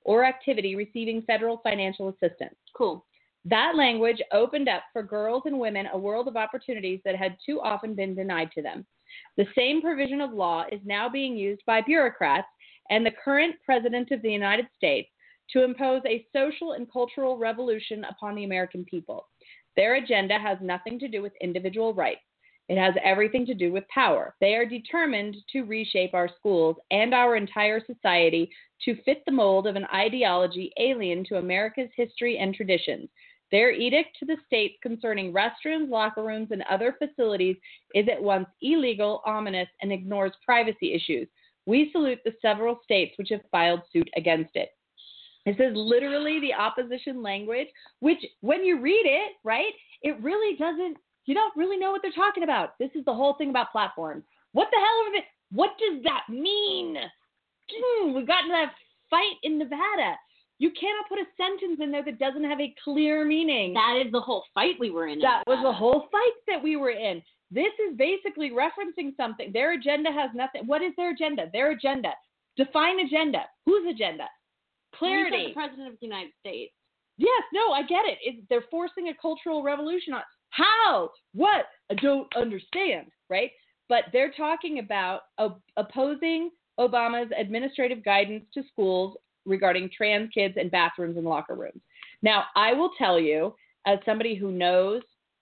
or activity receiving federal financial assistance.
Cool.
That language opened up for girls and women a world of opportunities that had too often been denied to them. The same provision of law is now being used by bureaucrats and the current president of the United States to impose a social and cultural revolution upon the American people. Their agenda has nothing to do with individual rights. It has everything to do with power. They are determined to reshape our schools and our entire society to fit the mold of an ideology alien to America's history and traditions. Their edict to the states concerning restrooms, locker rooms, and other facilities is at once illegal, ominous, and ignores privacy issues. We salute the several states which have filed suit against it. This is literally the opposition language, which when you read it, right, it really doesn't, you don't really know what they're talking about. This is the whole thing about platforms. What the hell is it? What does that mean? Hmm, we've gotten to that fight in Nevada. You cannot put a sentence in there that doesn't have a clear meaning.
That is the whole fight we were in.
That was the whole fight that we were in. This is basically referencing something. Their agenda has nothing. What is their agenda? Their agenda. Define agenda. Whose agenda? Clarity.
You said the President of the United States.
Yes, no, I get it. It. They're forcing a cultural revolution on. How? What? I don't understand, right? But they're talking about op- opposing Obama's administrative guidance to schools regarding trans kids and bathrooms and locker rooms. Now, I will tell you, as somebody who knows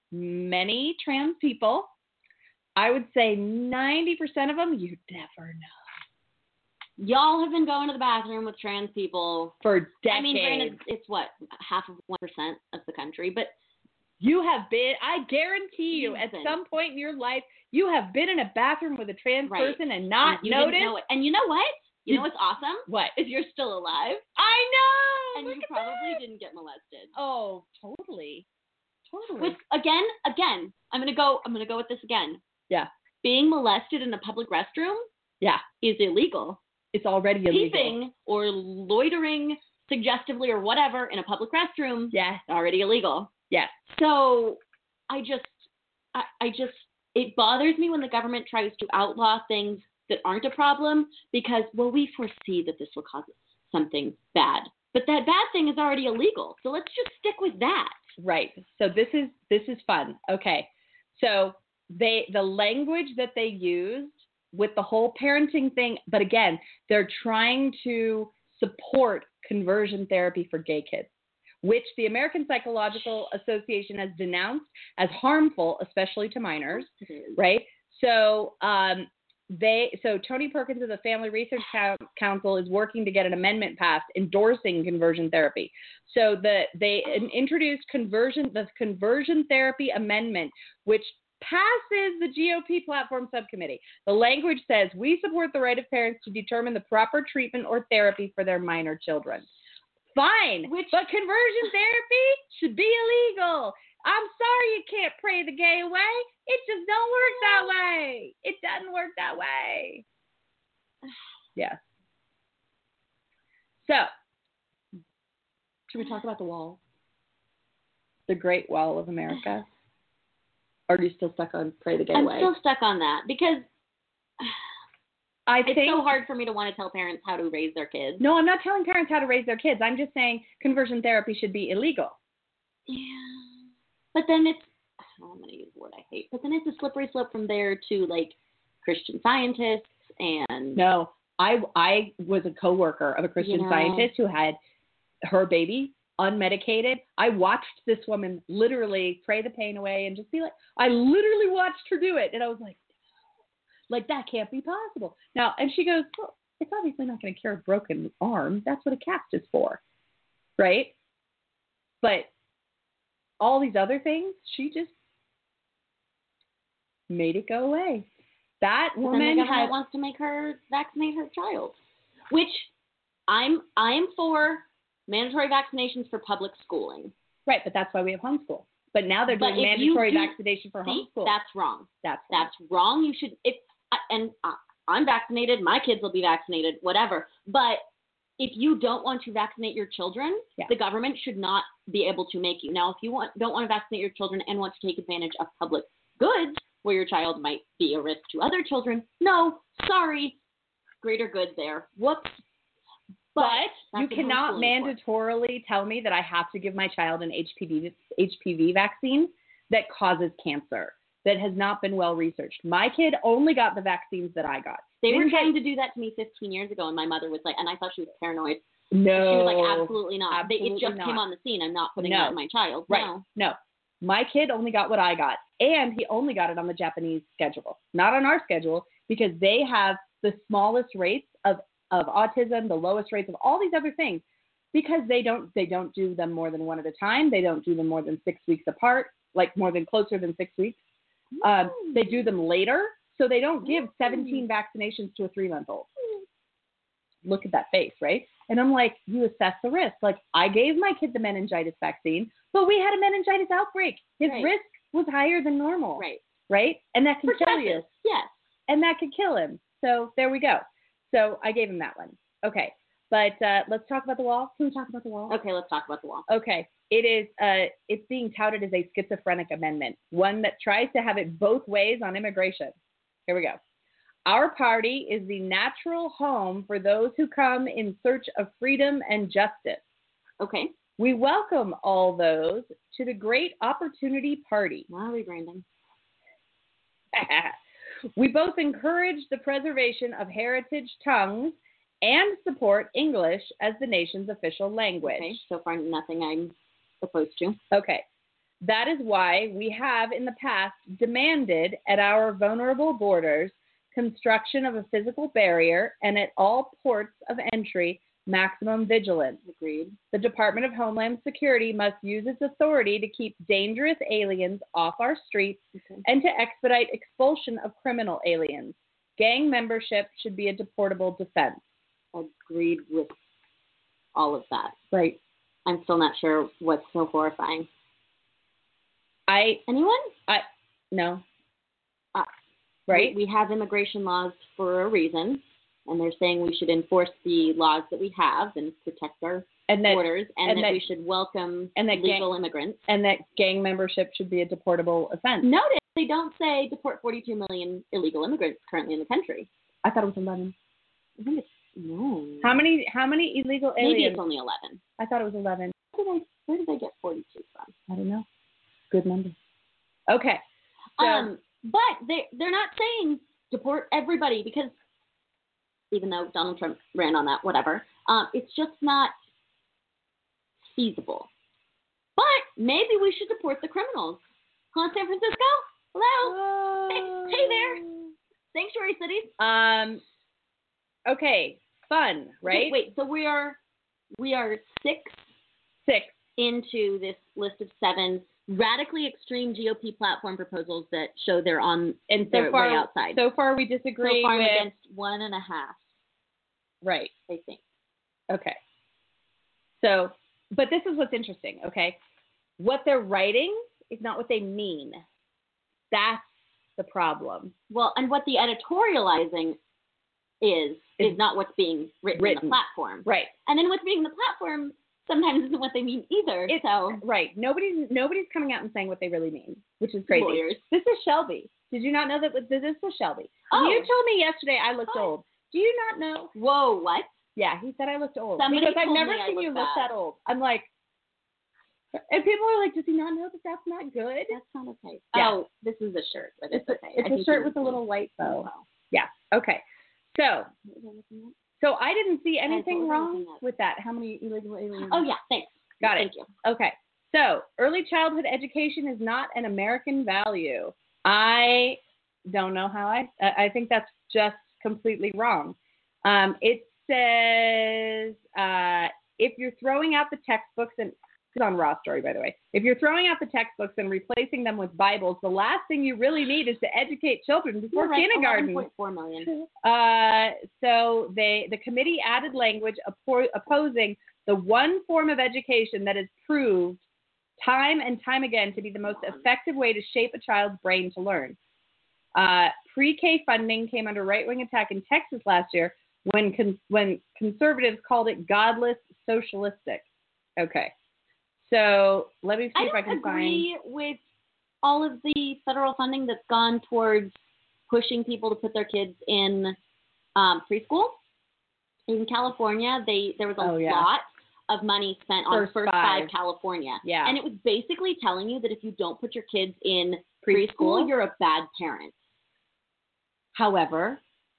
many trans people, I would say ninety percent of them, you never know.
Y'all have been going to the bathroom with trans people
for decades.
I mean, granted, it's what, half of one percent of the country, but
you have been, I guarantee you, at
been.
some point in your life, you have been in a bathroom with a trans
right.
person and not
and you
noticed.
Didn't know it. And you know what? You, you know what's awesome?
What?
Is you're still alive.
I know!
And
Look
you
at
probably
that.
didn't get molested.
Oh, totally. Totally.
With, again, again, I'm gonna go I'm gonna go with this again.
Yeah.
Being molested in a public restroom
yeah.
is illegal.
It's already illegal.
Peeping or loitering suggestively or whatever in a public restroom,
yes,
already illegal.
Yes.
So I just, I, I just, it bothers me when the government tries to outlaw things that aren't a problem because, well, we foresee that this will cause something bad. But that bad thing is already illegal. So let's just stick with that.
Right. So this is, this is fun. Okay. So they, the language that they used with the whole parenting thing, but again, they're trying to support conversion therapy for gay kids, which the American Psychological Association has denounced as harmful, especially to minors, right? So um, they, so Tony Perkins of the Family Research Council is working to get an amendment passed endorsing conversion therapy. So the they introduced conversion, the conversion therapy amendment, which passes the G O P platform subcommittee. The language says, we support the right of parents to determine the proper treatment or therapy for their minor children. Fine, Which, but conversion therapy should be illegal. I'm sorry you can't pray the gay away. It just don't work that way. It doesn't work that way. Yes. So, should we talk about the wall? The Great Wall of America? Or are you still stuck on pray the gay
I'm
away?
I'm still stuck on that because
I
it's
think,
so hard for me to want to tell parents how to raise their kids.
No, I'm not telling parents how to raise their kids. I'm just saying conversion therapy should be illegal.
Yeah. But then it's, oh, I'm going to use the word I hate, but then it's a slippery slope from there to like Christian Scientists and.
No, I, I was a coworker of a Christian
you know,
Scientist who had her baby unmedicated. I watched this woman literally pray the pain away and just be like, I literally watched her do it. And I was like, like, that can't be possible. Now, and she goes, well, it's obviously not going to cure a broken arm. That's what a cast is for. Right? But all these other things, she just made it go away. That
but
woman
then the government
had,
wants to make her vaccinate her child, which I'm I'm for mandatory vaccinations for public schooling.
Right, but that's why we have homeschool. But now they're doing mandatory do, vaccination for
see,
homeschool.
That's wrong.
That's wrong.
That's wrong. You should if and uh, I'm vaccinated. My kids will be vaccinated. Whatever. But if you don't want to vaccinate your children, yeah. the government should not be able to make you. Now, if you want, don't want to vaccinate your children and want to take advantage of public goods where your child might be a risk to other children, no, sorry, greater good there. Whoops.
But you cannot mandatorily tell me that I have to give my child an H P V H P V vaccine that causes cancer, that has not been well researched. My kid only got the vaccines that I got.
They
Didn't
were trying
get...
to do that to me fifteen years ago, and my mother was like, and I thought she was paranoid.
No.
She was like, absolutely not.
Absolutely
they, it just
not.
came on the scene. I'm not putting
no.
that in my child.
Right.
No.
No. My kid only got what I got, and he only got it on the Japanese schedule, not on our schedule, because they have the smallest rates of, of autism, the lowest rates of all these other things, because they don't they don't do them more than one at a time. They don't do them more than six weeks apart, like more than closer than six weeks. Um, they do them later, so they don't give seventeen vaccinations to a three-month-old. Look at that face, right? And I'm like, you assess the risk. Like, I gave my kid the meningitis vaccine, but we had a meningitis outbreak. His
right.
risk was higher than normal.
Right.
Right? And that can
For
kill
tetanus.
you.
Yes.
And that could kill him. So there we go. So I gave him that one. Okay. But uh, let's talk about the wall. Can we talk about the wall?
Okay, let's talk about the wall.
Okay. It is. Uh, it's being touted as a schizophrenic amendment, one that tries to have it both ways on immigration. Here we go. Our party is the natural home for those who come in search of freedom and justice.
Okay.
We welcome all those to the Great Opportunity Party.
Wow, rebranding.
We both encourage the preservation of heritage tongues and support English as the nation's official language.
Okay, so far nothing I'm opposed to.
Okay. That is why we have in the past demanded at our vulnerable borders construction of a physical barrier, and at all ports of entry, maximum vigilance.
Agreed.
The Department of Homeland Security must use its authority to keep dangerous aliens off our streets okay. and to expedite expulsion of criminal aliens. Gang membership should be a deportable defense.
Agreed with all of that.
Right.
I'm still not sure what's so horrifying.
I
Anyone?
I no.
Uh,
right?
We, we have immigration laws for a reason, and they're saying we should enforce the laws that we have and protect our
and that,
borders, and,
and
that,
that
we should welcome
and that
legal
gang,
immigrants.
And that gang membership should be a deportable offense.
Notice they don't say deport forty-two million illegal immigrants currently in the country.
I thought it was eleven.
I think it's no.
How many? How many illegal aliens?
Maybe it's only eleven.
I thought it was eleven.
Where did, I, where did they get forty-two from?
I don't know. Good number. Okay. So,
um, but they they're not saying deport everybody, because even though Donald Trump ran on that, whatever, um, it's just not feasible. But maybe we should deport the criminals. Huh, San Francisco? Hello?
Uh,
hey, hey there. Sanctuary cities.
Um. Okay. Fun, right?
Wait, wait. So we are we are six
six
into this list of seven radically extreme G O P platform proposals that show they're on and
so
they're
far,
way outside.
So far, we disagree
so far
with
against one and a half.
Right.
I think.
Okay. So, but this is what's interesting. Okay, what they're writing is not what they mean. That's the problem.
Well, and what the editorializing is is, is not what's being written,
written
in the platform.
Right.
And then what's being in the platform sometimes isn't what they mean either.
It's,
so
right. Nobody's nobody's coming out and saying what they really mean, which is crazy.
Lawyers.
This is Shelby. Did you not know that this was Shelby?
Oh.
You told me yesterday I looked
oh.
old. Do you not know?
Whoa, what?
Yeah, he said I looked old.
Somebody
because I've
told
never
me
seen
I
you
look
look
bad.
that old. I'm like, and people are like, does he not know that that's not good?
That's not okay.
Yeah.
Oh, this is a shirt, but it's,
It's a,
okay.
it's
I
a shirt
you-
with a little white bow.
Oh.
Yeah. Okay. So, so I didn't see
what
anything
was I
wrong
looking at?
with that. How many illegal aliens?
Oh yeah, thanks.
Got
Thank
it.
you.
Okay. So, early childhood education is not an American value. I don't know how I. I think that's just completely wrong. Um, it says uh, if you're throwing out the textbooks, and it's on Raw Story, by the way. If you're throwing out the textbooks and replacing them with Bibles, the last thing you really need is to educate children before
right,
kindergarten.
eleven point four million.
Uh, so they, the committee added language oppo- opposing the one form of education that is proved time and time again to be the most effective way to shape a child's brain to learn. Uh, pre-K funding came under right-wing attack in Texas last year when con- when conservatives called it godless socialistic. Okay. So let me see
I
if I
don't
can
agree
find.
with all of the federal funding that's gone towards pushing people to put their kids in um, preschool. in California, they there was a
Oh, yeah.
lot of money spent on
First
First
Five.
Five California.
Yeah.
And it was basically telling you that if you don't put your kids in
Preschool?
preschool, you're a bad parent.
However,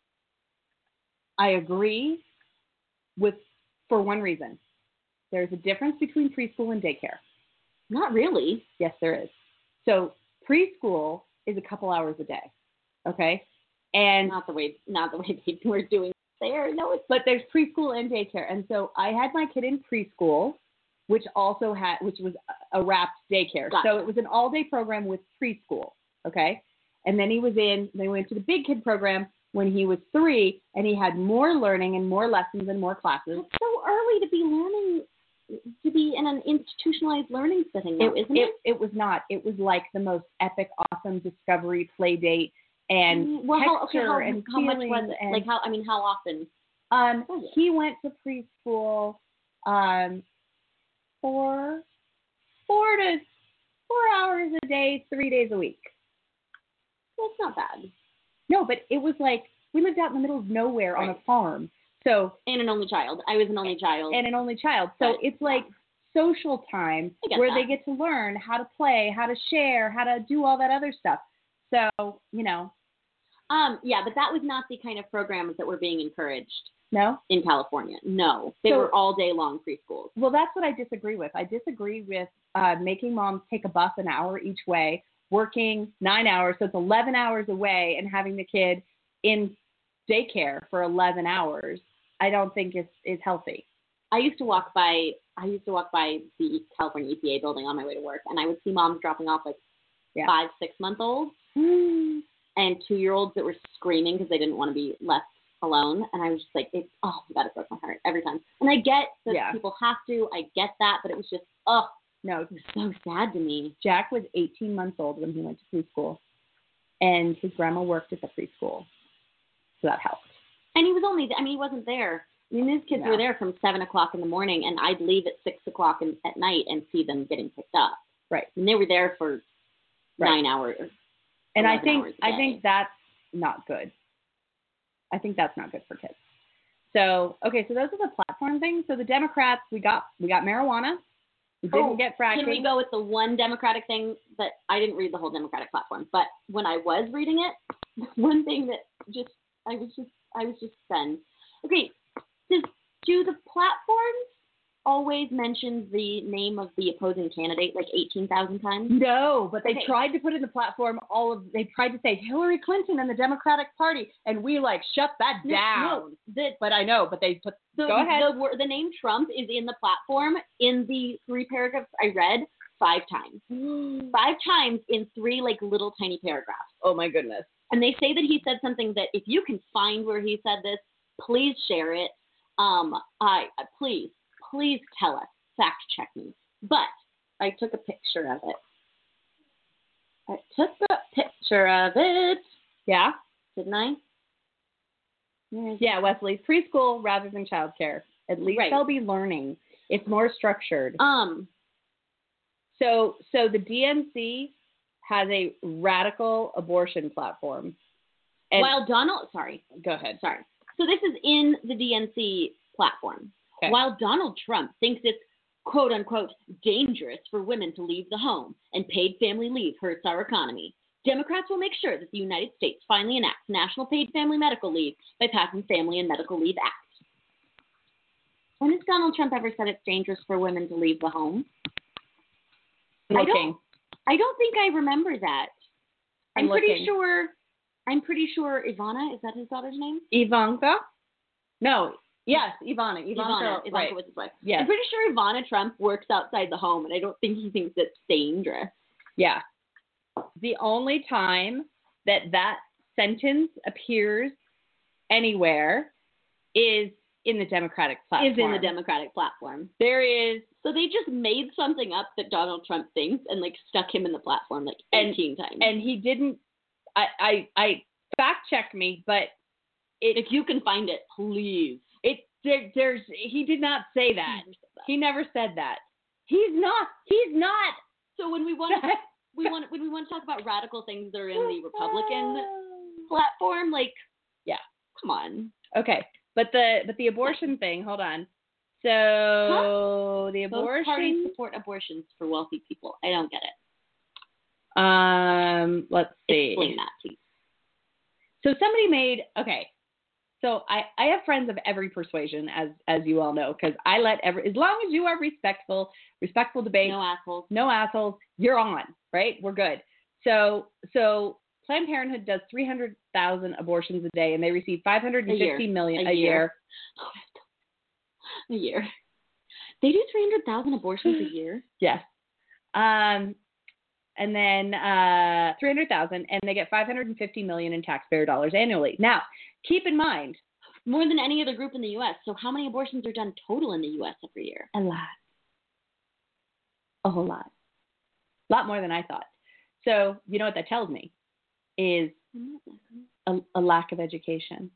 I agree with, for one reason. There's a difference between preschool and daycare.
Not really.
Yes, there is. So preschool is a couple hours a day, okay? And
Not the way not the way they were doing it there. No, it's
but there's preschool and daycare. And so I had my kid in preschool, which also had which was a wrapped daycare.
Gotcha.
So it was an all-day program with preschool, okay? And then he was in they went to the big kid program when he was three, and he had more learning and more lessons and more classes.
It's so early to be learning to be in an institutionalized learning setting now,
It,
isn't
it,
it?
it was not. It was like the most epic, awesome discovery play date and
well, how, okay,
texture
how,
and
how much was
feelings
it?
and
Like how? I mean, how often?
um
was it?
he went to preschool um four four to four hours a day, three days a week.
That's not bad.
No, but it was like we lived out in the middle of nowhere on a
Right.
farm. So
And an only child. I was an only child.
and an only child. So
But,
it's like social time
I get
where
that.
they get to learn how to play, how to share, how to do all that other stuff. So, you know,
um, yeah, but that was not the kind of programs that were being encouraged
no?
in California. No, they
So-
were all day long preschools.
Well, that's what I disagree with. I disagree with uh, making moms take a bus an hour each way, working nine hours, so it's eleven hours away, and having the kid in daycare for eleven hours. I don't think is is healthy.
I used to walk by. I used to walk by the California E P A building on my way to work, and I would see moms dropping off like
Yeah.
five, six month olds and two year olds that were screaming because they didn't want to be left alone. And I was just like, it, oh my God, it broke my heart every time. And I get that
Yeah.
people have to. I get that, but it was just, oh,
No,
it was so sad to me.
Jack was eighteen months old when he went to preschool, and his grandma worked at the preschool, so that helped.
And he was only, I mean, he wasn't there. I mean, these kids
No.
were there from seven o'clock in the morning, and I'd leave at six o'clock in, at night and see them getting picked up.
Right.
And they were there for
Right.
nine hours.
And I
eleven
think
hours a
I
day.
think that's not good. I think that's not good for kids. So okay, so those are the platform things. So the Democrats, we got we got marijuana. We didn't
Oh,
get fracking.
Can we go with the one Democratic thing that I didn't read the whole Democratic platform, but when I was reading it, one thing that just I was just I was just stunned. Okay, does do the platforms always mention the name of the opposing candidate like eighteen thousand times?
No, but they
Okay.
tried to put in the platform all of they tried to say Hillary Clinton and the Democratic Party, and we like shut that
No,
down.
no, the,
But I know, but they put
the,
go ahead.
The, wor- the name Trump is in the platform in the three paragraphs I read five times. Five times in three like little tiny paragraphs.
Oh my goodness.
And they say that he said something that if you can find where he said this, please share it. Um, I please, please tell us. Fact check me. But I took a picture of it. I took a picture of it,
Yeah.
didn't I? Where is
Yeah, Wesley, preschool rather than childcare. At least
Right.
they'll be learning. It's more structured.
it? Um,
So, so the D N C has a radical abortion platform. And
while Donald, sorry,
go ahead.
sorry. So this is in the D N C platform.
Okay.
While Donald Trump thinks it's quote unquote dangerous for women to leave the home and paid family leave hurts our economy, Democrats will make sure that the United States finally enacts national paid family medical leave by passing Family and Medical Leave Act. When has Donald Trump ever said it's dangerous for women to leave the home? I
Looking.
don't, I don't think I remember that. I'm,
I'm
pretty
looking.
sure. I'm pretty sure Ivana, is that his daughter's name?
Ivanka? No. Yes, Ivana. Ivanka.
Ivana. Ivanka
right.
was his wife.
Yes.
I'm pretty sure Ivana Trump works outside the home, and I don't think he thinks it's dangerous.
Yeah. The only time that that sentence appears anywhere is in the Democratic platform.
Is in the Democratic platform.
There is,
So they just made something up that Donald Trump thinks and like stuck him in the platform like
And-
eighteen times.
and he didn't. I I, I fact check me, but it
if you can find it, please.
it there, there's he did not say that.
Never said that.
He never said that. He's not. He's not.
So when we want to, we want when we want to talk about radical things that are in the Republican platform, like
Yeah.
come on.
Okay. But the but the abortion thing, hold on. So huh? the abortion
Both parties support abortions for wealthy people. I don't get it.
Um, let's see.
Explain that, please.
So somebody made okay. So I, I have friends of every persuasion, as as you all know, because I let every as long as you are respectful, respectful debate,
no assholes,
no assholes, you're on, right? We're good. So so Planned Parenthood does three hundred thousand abortions a day, and they receive five hundred fifty million a, a year.
year. A year. They do three hundred thousand abortions a year?
Yes. Um, and then uh, three hundred thousand, and they get five hundred fifty million in taxpayer dollars annually. Now, keep in mind,
more than any other group in the U S. So how many abortions are done total in the U S every year?
A lot. A whole lot. A lot more than I thought. So, you know what that tells me? Is a, a lack of education.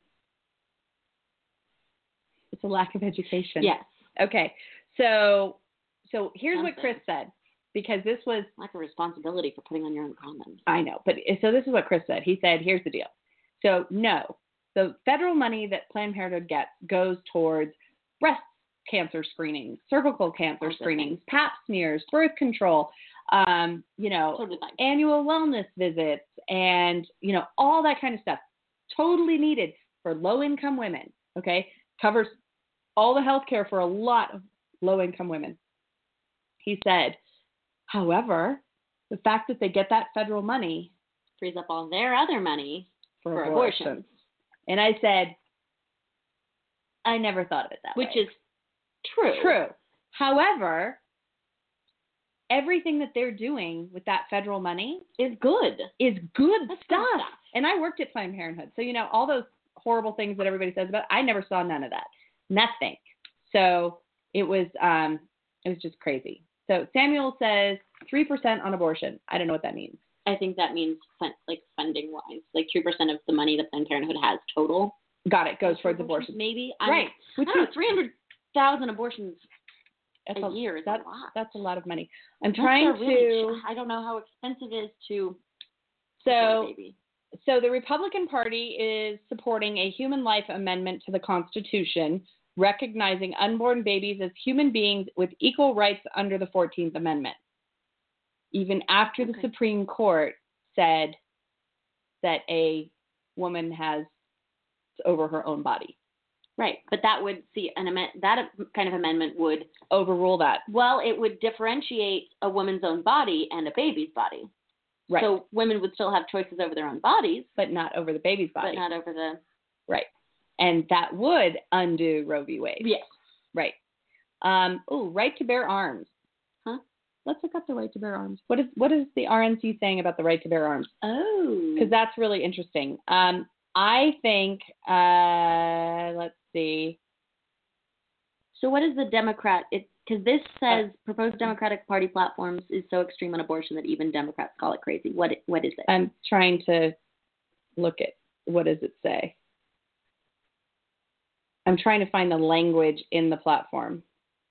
It's a lack of education.
Yes.
Okay. So, so here's
Something.
what Chris said, because this was
lack of responsibility for putting on your own comments.
I know, but so this is what Chris said. He said, "Here's the deal. So, no, the federal money that Planned Parenthood gets goes towards breast cancer screenings, cervical cancer okay. screenings, pap smears, birth control." Um, you know,
totally
annual wellness visits and, you know, all that kind of stuff. Totally needed for low-income women, okay? Covers all the health care for a lot of low-income women. He said, however, the fact that they get that federal money
frees up all their other money
for,
for
abortion.
abortions.
And I said, I never thought of it that
Which
way.
Which is true.
True. However, everything that they're doing with that federal money
is good.
Is good
That's
stuff.
good stuff.
And I worked at Planned Parenthood. So, you know, all those horrible things that everybody says about it, I never saw none of that. Nothing. So it was um, it was just crazy. So Samuel says three percent on abortion. I don't know what that means.
I think that means fun, like funding wise, like three percent of the money that Planned Parenthood has total.
Got it. Goes towards abortion.
Maybe.
I'm, right.
Which is three hundred thousand abortions
That's
a,
a
year is
that's,
a lot.
That's a lot of money. I'm
that's
trying
really,
to.
I don't know how expensive it is to.
So,
baby.
so the Republican Party is supporting a human life amendment to the Constitution, recognizing unborn babies as human beings with equal rights under the fourteenth Amendment. Even after
okay.
the Supreme Court said that a woman has over her own body.
Right, but that would see an amend that kind of amendment would
overrule that.
Well, it would differentiate a woman's own body and a baby's body.
Right.
So women would still have choices over their own bodies,
but not over the baby's body.
But not over the
right. And that would undo Roe v. Wade.
Yes.
Right. Um. Oh, right to bear arms.
Huh?
Let's look up the right to bear arms. What is what is the R N C saying about the right to bear arms?
Oh.
Because that's really interesting. Um. I think. Uh. Let's see.
So what is the Democrat? It because this says uh, proposed Democratic Party platforms is so extreme on abortion that even Democrats call it crazy. What what is it?
I'm trying to look at what does it say. I'm trying to find the language in the platform.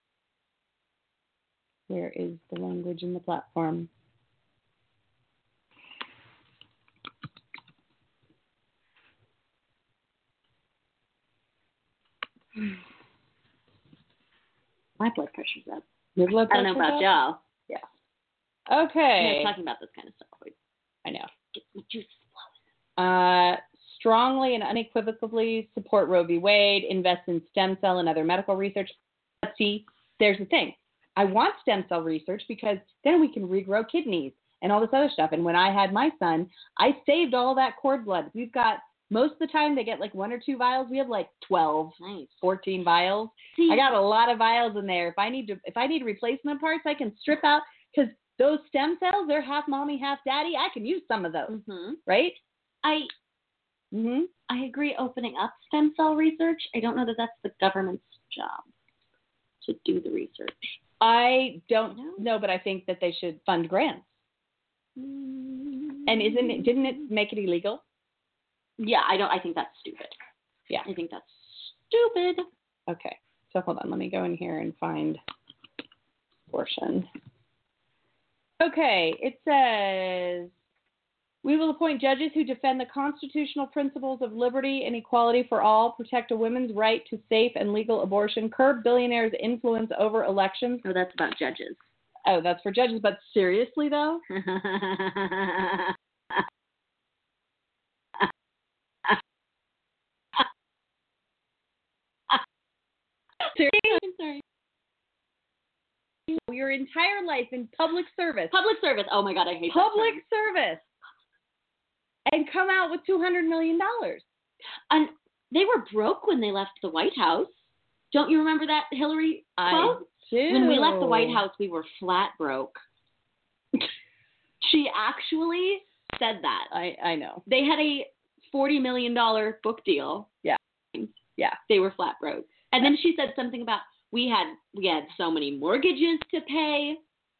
Where is the language in the platform?
My blood pressure's up.
Your blood pressure's
I don't know about
up?
y'all.
Yeah. Okay.
I'm not talking about this kind of stuff.
I know.
Get my juices
flowing. Uh, strongly and unequivocally support Roe v. Wade, invest in stem cell and other medical research. But see, there's the thing. I want stem cell research because then we can regrow kidneys and all this other stuff. And when I had my son, I saved all that cord blood. We've got, most of the time they get like one or two vials. We have like twelve,
nice.
fourteen vials. See, I got a lot of vials in there. If I need to, if I need replacement parts, I can strip out, because those stem cells, they're half mommy, half daddy. I can use some of those,
mm-hmm.
right?
I,
mm-hmm.
I agree. Opening up stem cell research, I don't know that that's the government's job to do the research.
I don't
no.
know, but I think that they should fund grants.
Mm-hmm.
And isn't it? Didn't it make it illegal?
Yeah, I don't. I think that's stupid.
Yeah,
I think that's stupid.
Okay, so hold on. Let me go in here and find abortion. Okay, it says We will appoint judges who defend the constitutional principles of liberty and equality for all, protect a woman's right to safe and legal abortion, curb billionaires' influence over elections.
Oh, that's about judges.
Oh, that's for judges. But seriously, though? Seriously?
I'm sorry.
Your entire life in public service.
Public service. Oh, my God, I hate
Public
that
service. And come out with two hundred million dollars.
And they were broke when they left the White House. Don't you remember that, Hillary quote?
I do.
When we left the White House, we were flat broke. She actually said that.
I, I know.
They had a forty million dollars book deal.
Yeah. Yeah.
They were flat broke. And then she said something about we had we had so many mortgages to pay.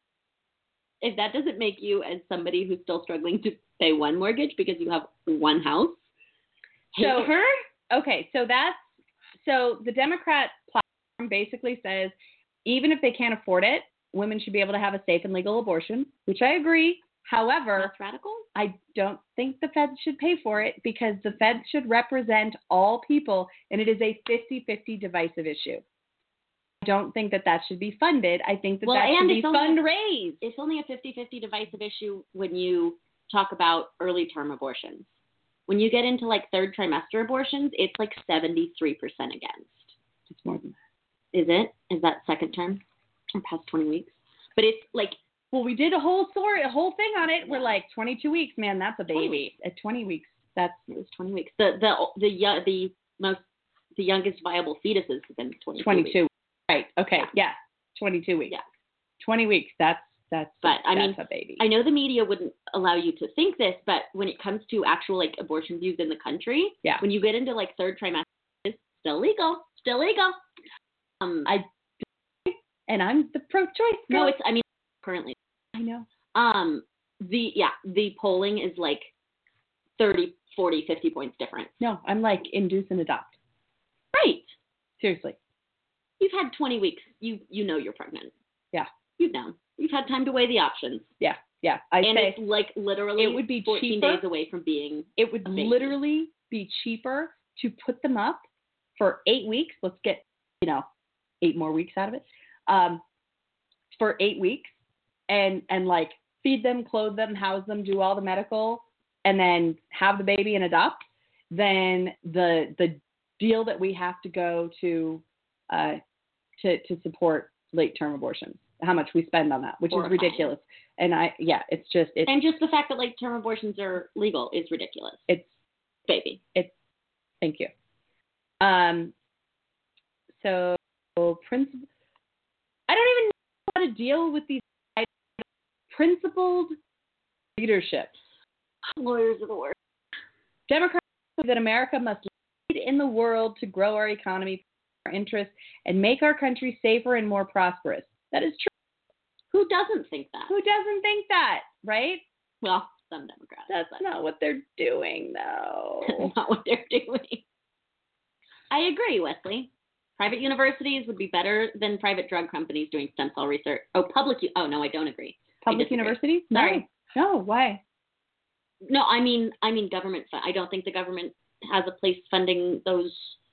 If that doesn't make you, as somebody who's still struggling to pay one mortgage because you have one house, hate
so
her?
Okay, so that's so the Democrat platform basically says even if they can't afford it, women should be able to have a safe and legal abortion, which I agree. However,
That's radical?
I don't think the feds should pay for it because the feds should represent all people, and it is a fifty-fifty divisive issue. I don't think that that should be funded. I think that
well,
that should
and
be
it's only,
fundraised.
It's only a fifty-fifty divisive issue when you talk about early term abortions. When you get into like third trimester abortions, it's like seventy-three percent against.
It's more than that.
Is it? Is that second term or past twenty weeks? But it's like,
well, we did a whole story, a whole thing on it. Yeah. We're like twenty-two weeks, man, that's a baby.
twenty weeks.
At twenty weeks, that's
it was twenty weeks. The the the the, the most the youngest viable fetuses have been twenty-two.
twenty-two.
Weeks.
Right. Okay. Yeah. yeah. twenty-two weeks.
Yeah.
twenty weeks. That's that's.
But I
that's
mean,
a baby.
I know the media wouldn't allow you to think this, but when it comes to actual like abortion views in the country,
yeah.
when you get into like third trimester, it's still legal. Still legal. Um,
I. And I'm the pro-choice girl.
No, it's. I mean, currently.
I know.
Um. The yeah. The polling is like thirty, forty, fifty points different.
No, I'm like induce and adopt.
Right.
Seriously.
You've had twenty weeks. You you know you're pregnant.
Yeah.
You've known. You've had time to weigh the options.
Yeah. Yeah. I
and
say
it's like literally
it would be
fourteen
cheaper.
days away from being.
It would literally be cheaper to put them up for eight weeks. Let's get, you know, eight more weeks out of it. Um, for eight weeks and and like feed them, clothe them, house them, do all the medical, and then have the baby and adopt. Then the the deal that we have to go to uh, to to support late term abortions, how much we spend on that, which
Horrifying.
is ridiculous. And I yeah, it's just it's
and just the fact that late term abortions are legal is ridiculous.
It's
baby.
It's thank you. Um. So principle. I don't even know how to deal with these principled leadership.
Lawyers are the worst.
Democrats believe that America must lead in the world to grow our economy, our interests, and make our country safer and more prosperous. That is true.
Who doesn't think that?
Who doesn't think that, right?
Well, some Democrats.
That's
but.
not what they're doing, though.
That's not what they're doing. I agree, Wesley. Private universities would be better than private drug companies doing stem cell research. Oh, public. Oh, no, I don't agree.
Public universities?
Sorry.
No. no, why?
No, I mean, I mean government. I don't think the government has a place funding those.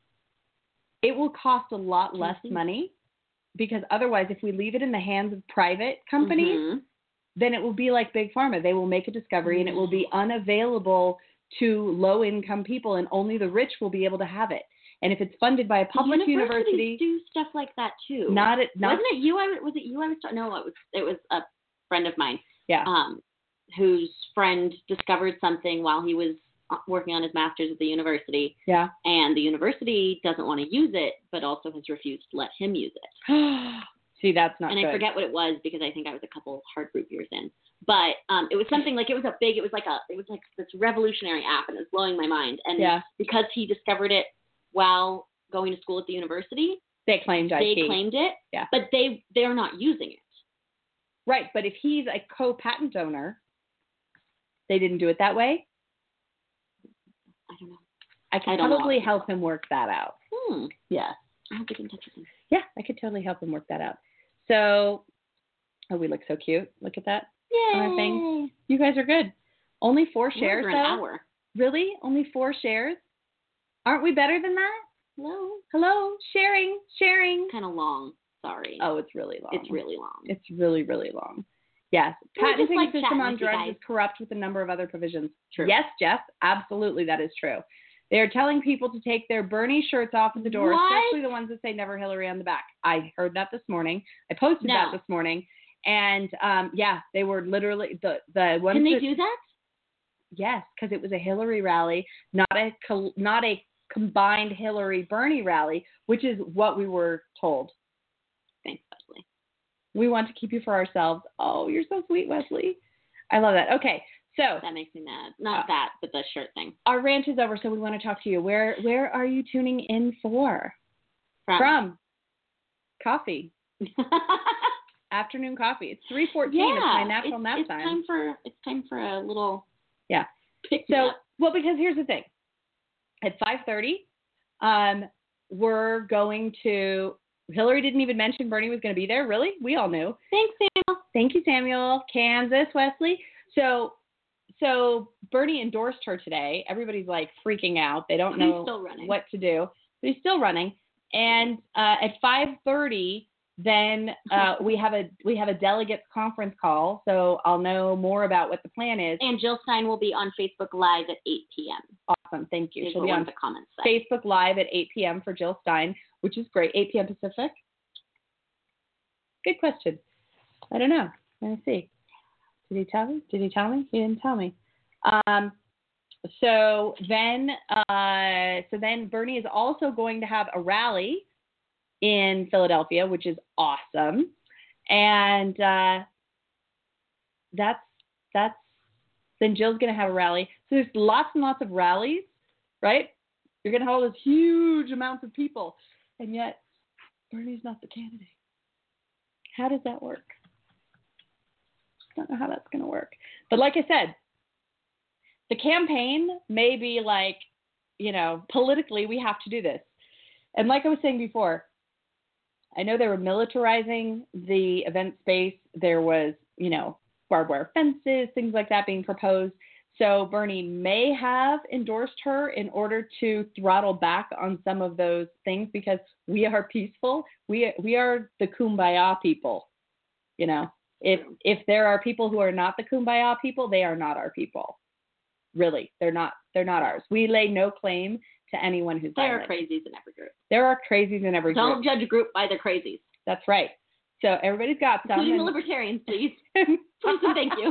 It will cost a lot less mm-hmm. money because otherwise, if we leave it in the hands of private companies, mm-hmm. then it will be like Big Pharma. They will make a discovery mm-hmm. and it will be unavailable to low-income people, and only the rich will be able to have it. And if it's funded by a public university,
do stuff like that too.
Not it. Not,
Wasn't it you? I was it you? I was talking. No, it was it was a friend of mine.
Yeah.
Um, whose friend discovered something while he was working on his master's at the university.
Yeah.
And the university doesn't want to use it, but also has refused to let him use it.
See, that's not.
And
good.
I forget what it was because I think I was a couple hard group years in. But um, it was something like it was a big. It was like a. It was like this revolutionary app, and it was blowing my mind. And
yeah.
because he discovered it while going to school at the university,
they claimed I P.
They claimed it,
yeah.
but they they're not using it.
Right, but if he's a co-patent owner, they didn't do it that way.
I don't know.
I could
I don't
probably
know.
help him work that out.
Hmm.
Yeah.
I'll get in touch with him.
Yeah, I could totally help him work that out. So, oh, we look so cute. Look at that.
Yay.
On our thing. You guys are good. Only four shares,
We're
though?
an hour.
Really? Only four shares? Aren't we better than that?
Hello?
Hello? Sharing, sharing.
Kind of long. Sorry.
Oh, it's really long.
It's really long.
It's really, really long. Yes.
We're just,
Patenting
like,
system
chatting
on
with you
drugs
guys.
is corrupt with a number of other provisions.
True.
Yes, Jeff, absolutely that is true. They are telling people to take their Bernie shirts off at the door,
What?
especially the ones that say Never Hillary on the back. I heard that this morning. I posted
No.
that this morning. And, um, yeah, they were literally the, the ones
Can they
that,
do that?
Yes, because it was a Hillary rally, not a co- not a combined Hillary-Bernie rally, which is what we were told.
Thanks, Wesley.
We want to keep you for ourselves. Oh, you're so sweet, Wesley. I love that. Okay, so
That makes me mad. Not
Uh,
that, but the shirt thing.
our rant is over, so we want to talk to you. Where where are you tuning in for?
From.
From coffee, afternoon coffee. It's three fourteen.
yeah,
It's my natural
it's,
nap
it's
time.
time for it's time for a little
Yeah.
pick
So,
me up.
well, because here's the thing. At five thirty, um, we're going to. Hillary didn't even mention Bernie was going to be there. Really? We all knew.
Thanks, Samuel.
Thank you, Samuel. Kansas, Wesley. So, so Bernie endorsed her today. Everybody's like freaking out. They don't
He's
know
still running.
what to do. But he's still running. And uh, at five thirty, then uh, we have a we have a delegates conference call. So I'll know more about what the plan is.
And Jill Stein will be on Facebook Live at eight p.m.
Awesome. Thank you.
Is
She'll
what
be
one
on
of the comments say.
Facebook Live at eight p.m. for Jill Stein, which is great. eight p.m. Pacific. Good question. I don't know. Let me see. Did he tell me? Did he tell me? He didn't tell me. Um, so then, uh, so then Bernie is also going to have a rally in Philadelphia, which is awesome, and uh, that's that's. Then Jill's going to have a rally. So there's lots and lots of rallies, right? You're going to have all this huge amounts of people, and yet Bernie's not the candidate. How does that work? I don't know how that's going to work. But like I said, the campaign may be like, you know, politically we have to do this. And like I was saying before, I know they were militarizing the event space. There was, you know, barbed wire fences, things like that being proposed. So Bernie may have endorsed her in order to throttle back on some of those things because we are peaceful. We we are the kumbaya people. You know, if if there are people who are not the kumbaya people, they are not our people. Really, they're not they're not ours. We lay no claim to anyone who's
There
violent.
are crazies in every group.
There are crazies in every
Don't
group.
judge a group by their crazies.
That's right. So everybody's got some.
Including the
and-
libertarians, please. Please and thank you.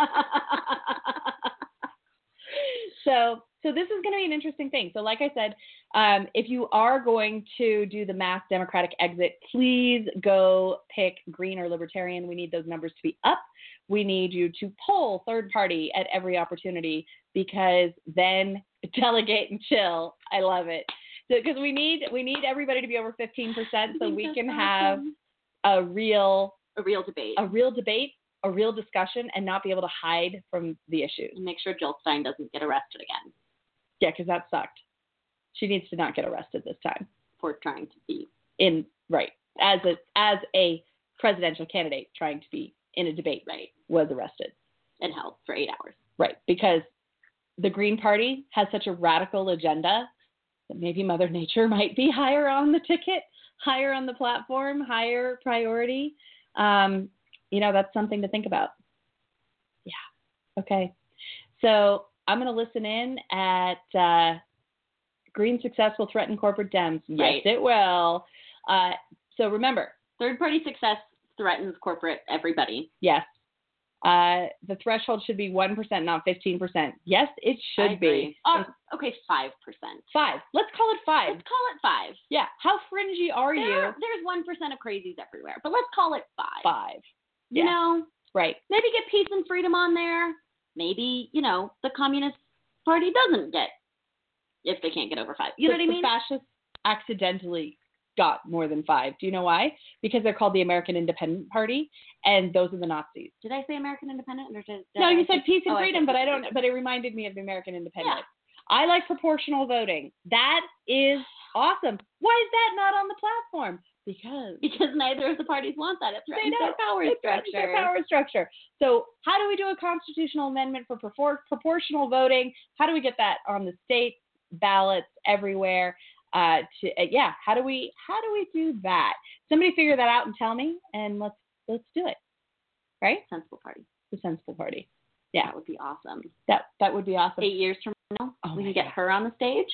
So, so this is going to be an interesting thing. So, like I said, um, if you are going to do the mass Democratic exit, please go pick Green or Libertarian. We need those numbers to be up. We need you to poll third party at every opportunity because then delegate and chill. I love it. Because so, we need we need everybody to be over fifteen percent so we can have a real
a real debate,
a real debate. a real discussion and not be able to hide from the issues.
And make sure Jill Stein doesn't get arrested again.
Yeah, because that sucked. She needs to not get arrested this time.
For trying to be
in right as a as a presidential candidate trying to be in a debate.
Right.
Was arrested
and held for eight hours.
Right, because the Green Party has such a radical agenda that maybe Mother Nature might be higher on the ticket, higher on the platform, higher priority. Um, You know, that's something to think about. Yeah. Okay. So I'm going to listen in at uh, Green success will threaten corporate Dems.
Right.
Yes, it will. Uh, so remember.
Third party success threatens corporate everybody.
Yes. Uh, the threshold should be one percent, not fifteen percent. Yes, it should be.
Oh, okay, five percent.
Five. Let's call it five.
Let's call it five.
Yeah. How fringy are
there,
you?
There's one percent of crazies everywhere, but let's call it five.
Five.
You
yeah.
know?
Right.
Maybe get peace and freedom on there. Maybe, you know, the Communist Party doesn't get, if they can't get over five. You
the,
know what I mean?
The fascists accidentally got more than five. Do you know why? Because they're called the American Independent Party, and those are the Nazis.
Did I say American Independent? Or did, did
no,
I
you
say,
said peace and
oh,
freedom, but I don't.
freedom.
But it reminded me of the American Independent.
Yeah.
I like proportional voting. That is awesome. Why is that not on the platform? Because
because neither of the parties want that. It threatens their power
it
structure.
Their power structure. So how do we do a constitutional amendment for propor- proportional voting? How do we get that on the state ballots everywhere? Uh, to uh, yeah, how do we how do we do that? Somebody figure that out and tell me, and let's let's do it. Right?
Sensible party.
The sensible party. Yeah,
that would be awesome.
That that would be awesome.
Eight years from now,
oh
we can get God. her on the stage.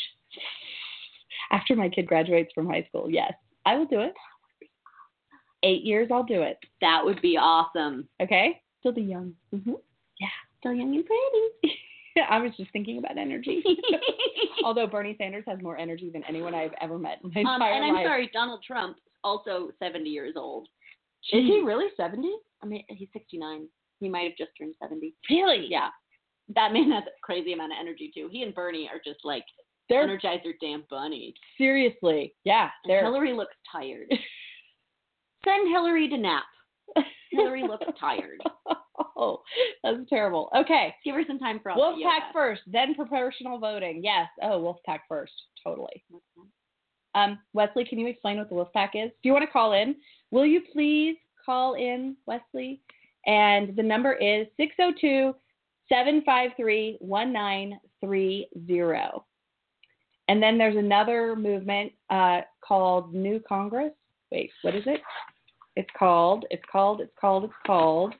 After my kid graduates from high school, yes, I will do it. Eight years, I'll do it.
That would be awesome.
Okay? Still be young. Mm-hmm.
Yeah. Still young and pretty.
I was just thinking about energy. Although Bernie Sanders has more energy than anyone I've ever met in my
um,
entire
and I'm
life.
sorry, Donald Trump, also seventy years old.
Jeez. Is he really seventy?
I mean, he's sixty-nine. He might have just turned seventy.
Really?
Yeah. That man has a crazy amount of energy, too. He and Bernie are just like, they're energize their damn bunnies.
Seriously. Yeah.
And Hillary looks tired. Send Hillary to nap. Hillary looks tired.
Oh, that's terrible. Okay.
Give her some time for all
Wolfpack first, then proportional voting. Yes. Oh, Wolfpack first. Totally. Um, Wesley, can you explain what the Wolfpack is? Do you want to call in? Will you please call in, Wesley? And the number is six oh two, seven five three, one nine three zero. And then there's another movement uh, called New Congress. Wait, what is it? It's called, it's called, it's called, it's called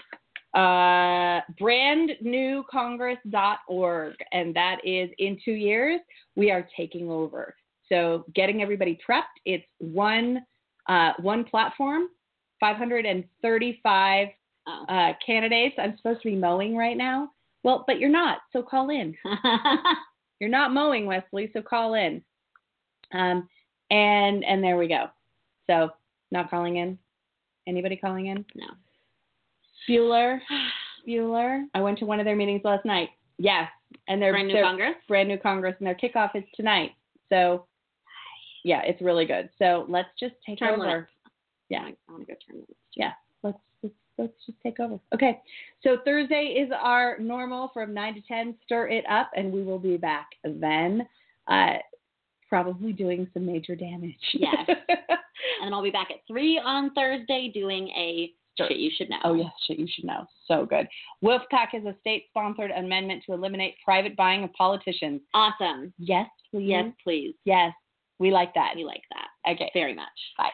uh, brand new congress dot org. And that is in two years, we are taking over. So getting everybody prepped, it's one uh, one platform, five hundred thirty-five oh. uh, candidates. I'm supposed to be mowing right now. Well, but you're not, so call in. You're not mowing, Wesley, so call in. Um, and and there we go. So not calling in. Anybody calling in?
No.
Bueller. Bueller. I went to one of their meetings last night. Yes. And their
brand new Congress?
Brand new Congress, and their kickoff is tonight. So yeah, it's really good. So let's just take
term
over.
Limits.
Yeah.
I want to go term limits.
Yeah. Let's, let's let's just take over. Okay. So Thursday is our normal from nine to ten. Stir it up, and we will be back then. Uh, probably doing some major damage.
Yes. And then I'll be back at three on Thursday doing a sure. Shit You Should Know.
Oh, yes, Shit You Should Know. So good. Wolfpack is a state-sponsored amendment to eliminate private buying of politicians.
Awesome.
Yes, please.
Yes, please.
Yes, we like that.
We like that.
Okay.
Very much.
Bye.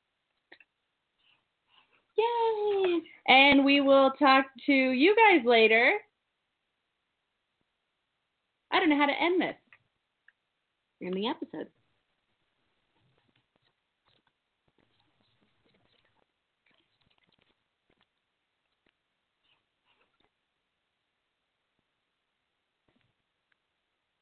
Yay. And we will talk to you guys later. I don't know how to end this.
In the episode.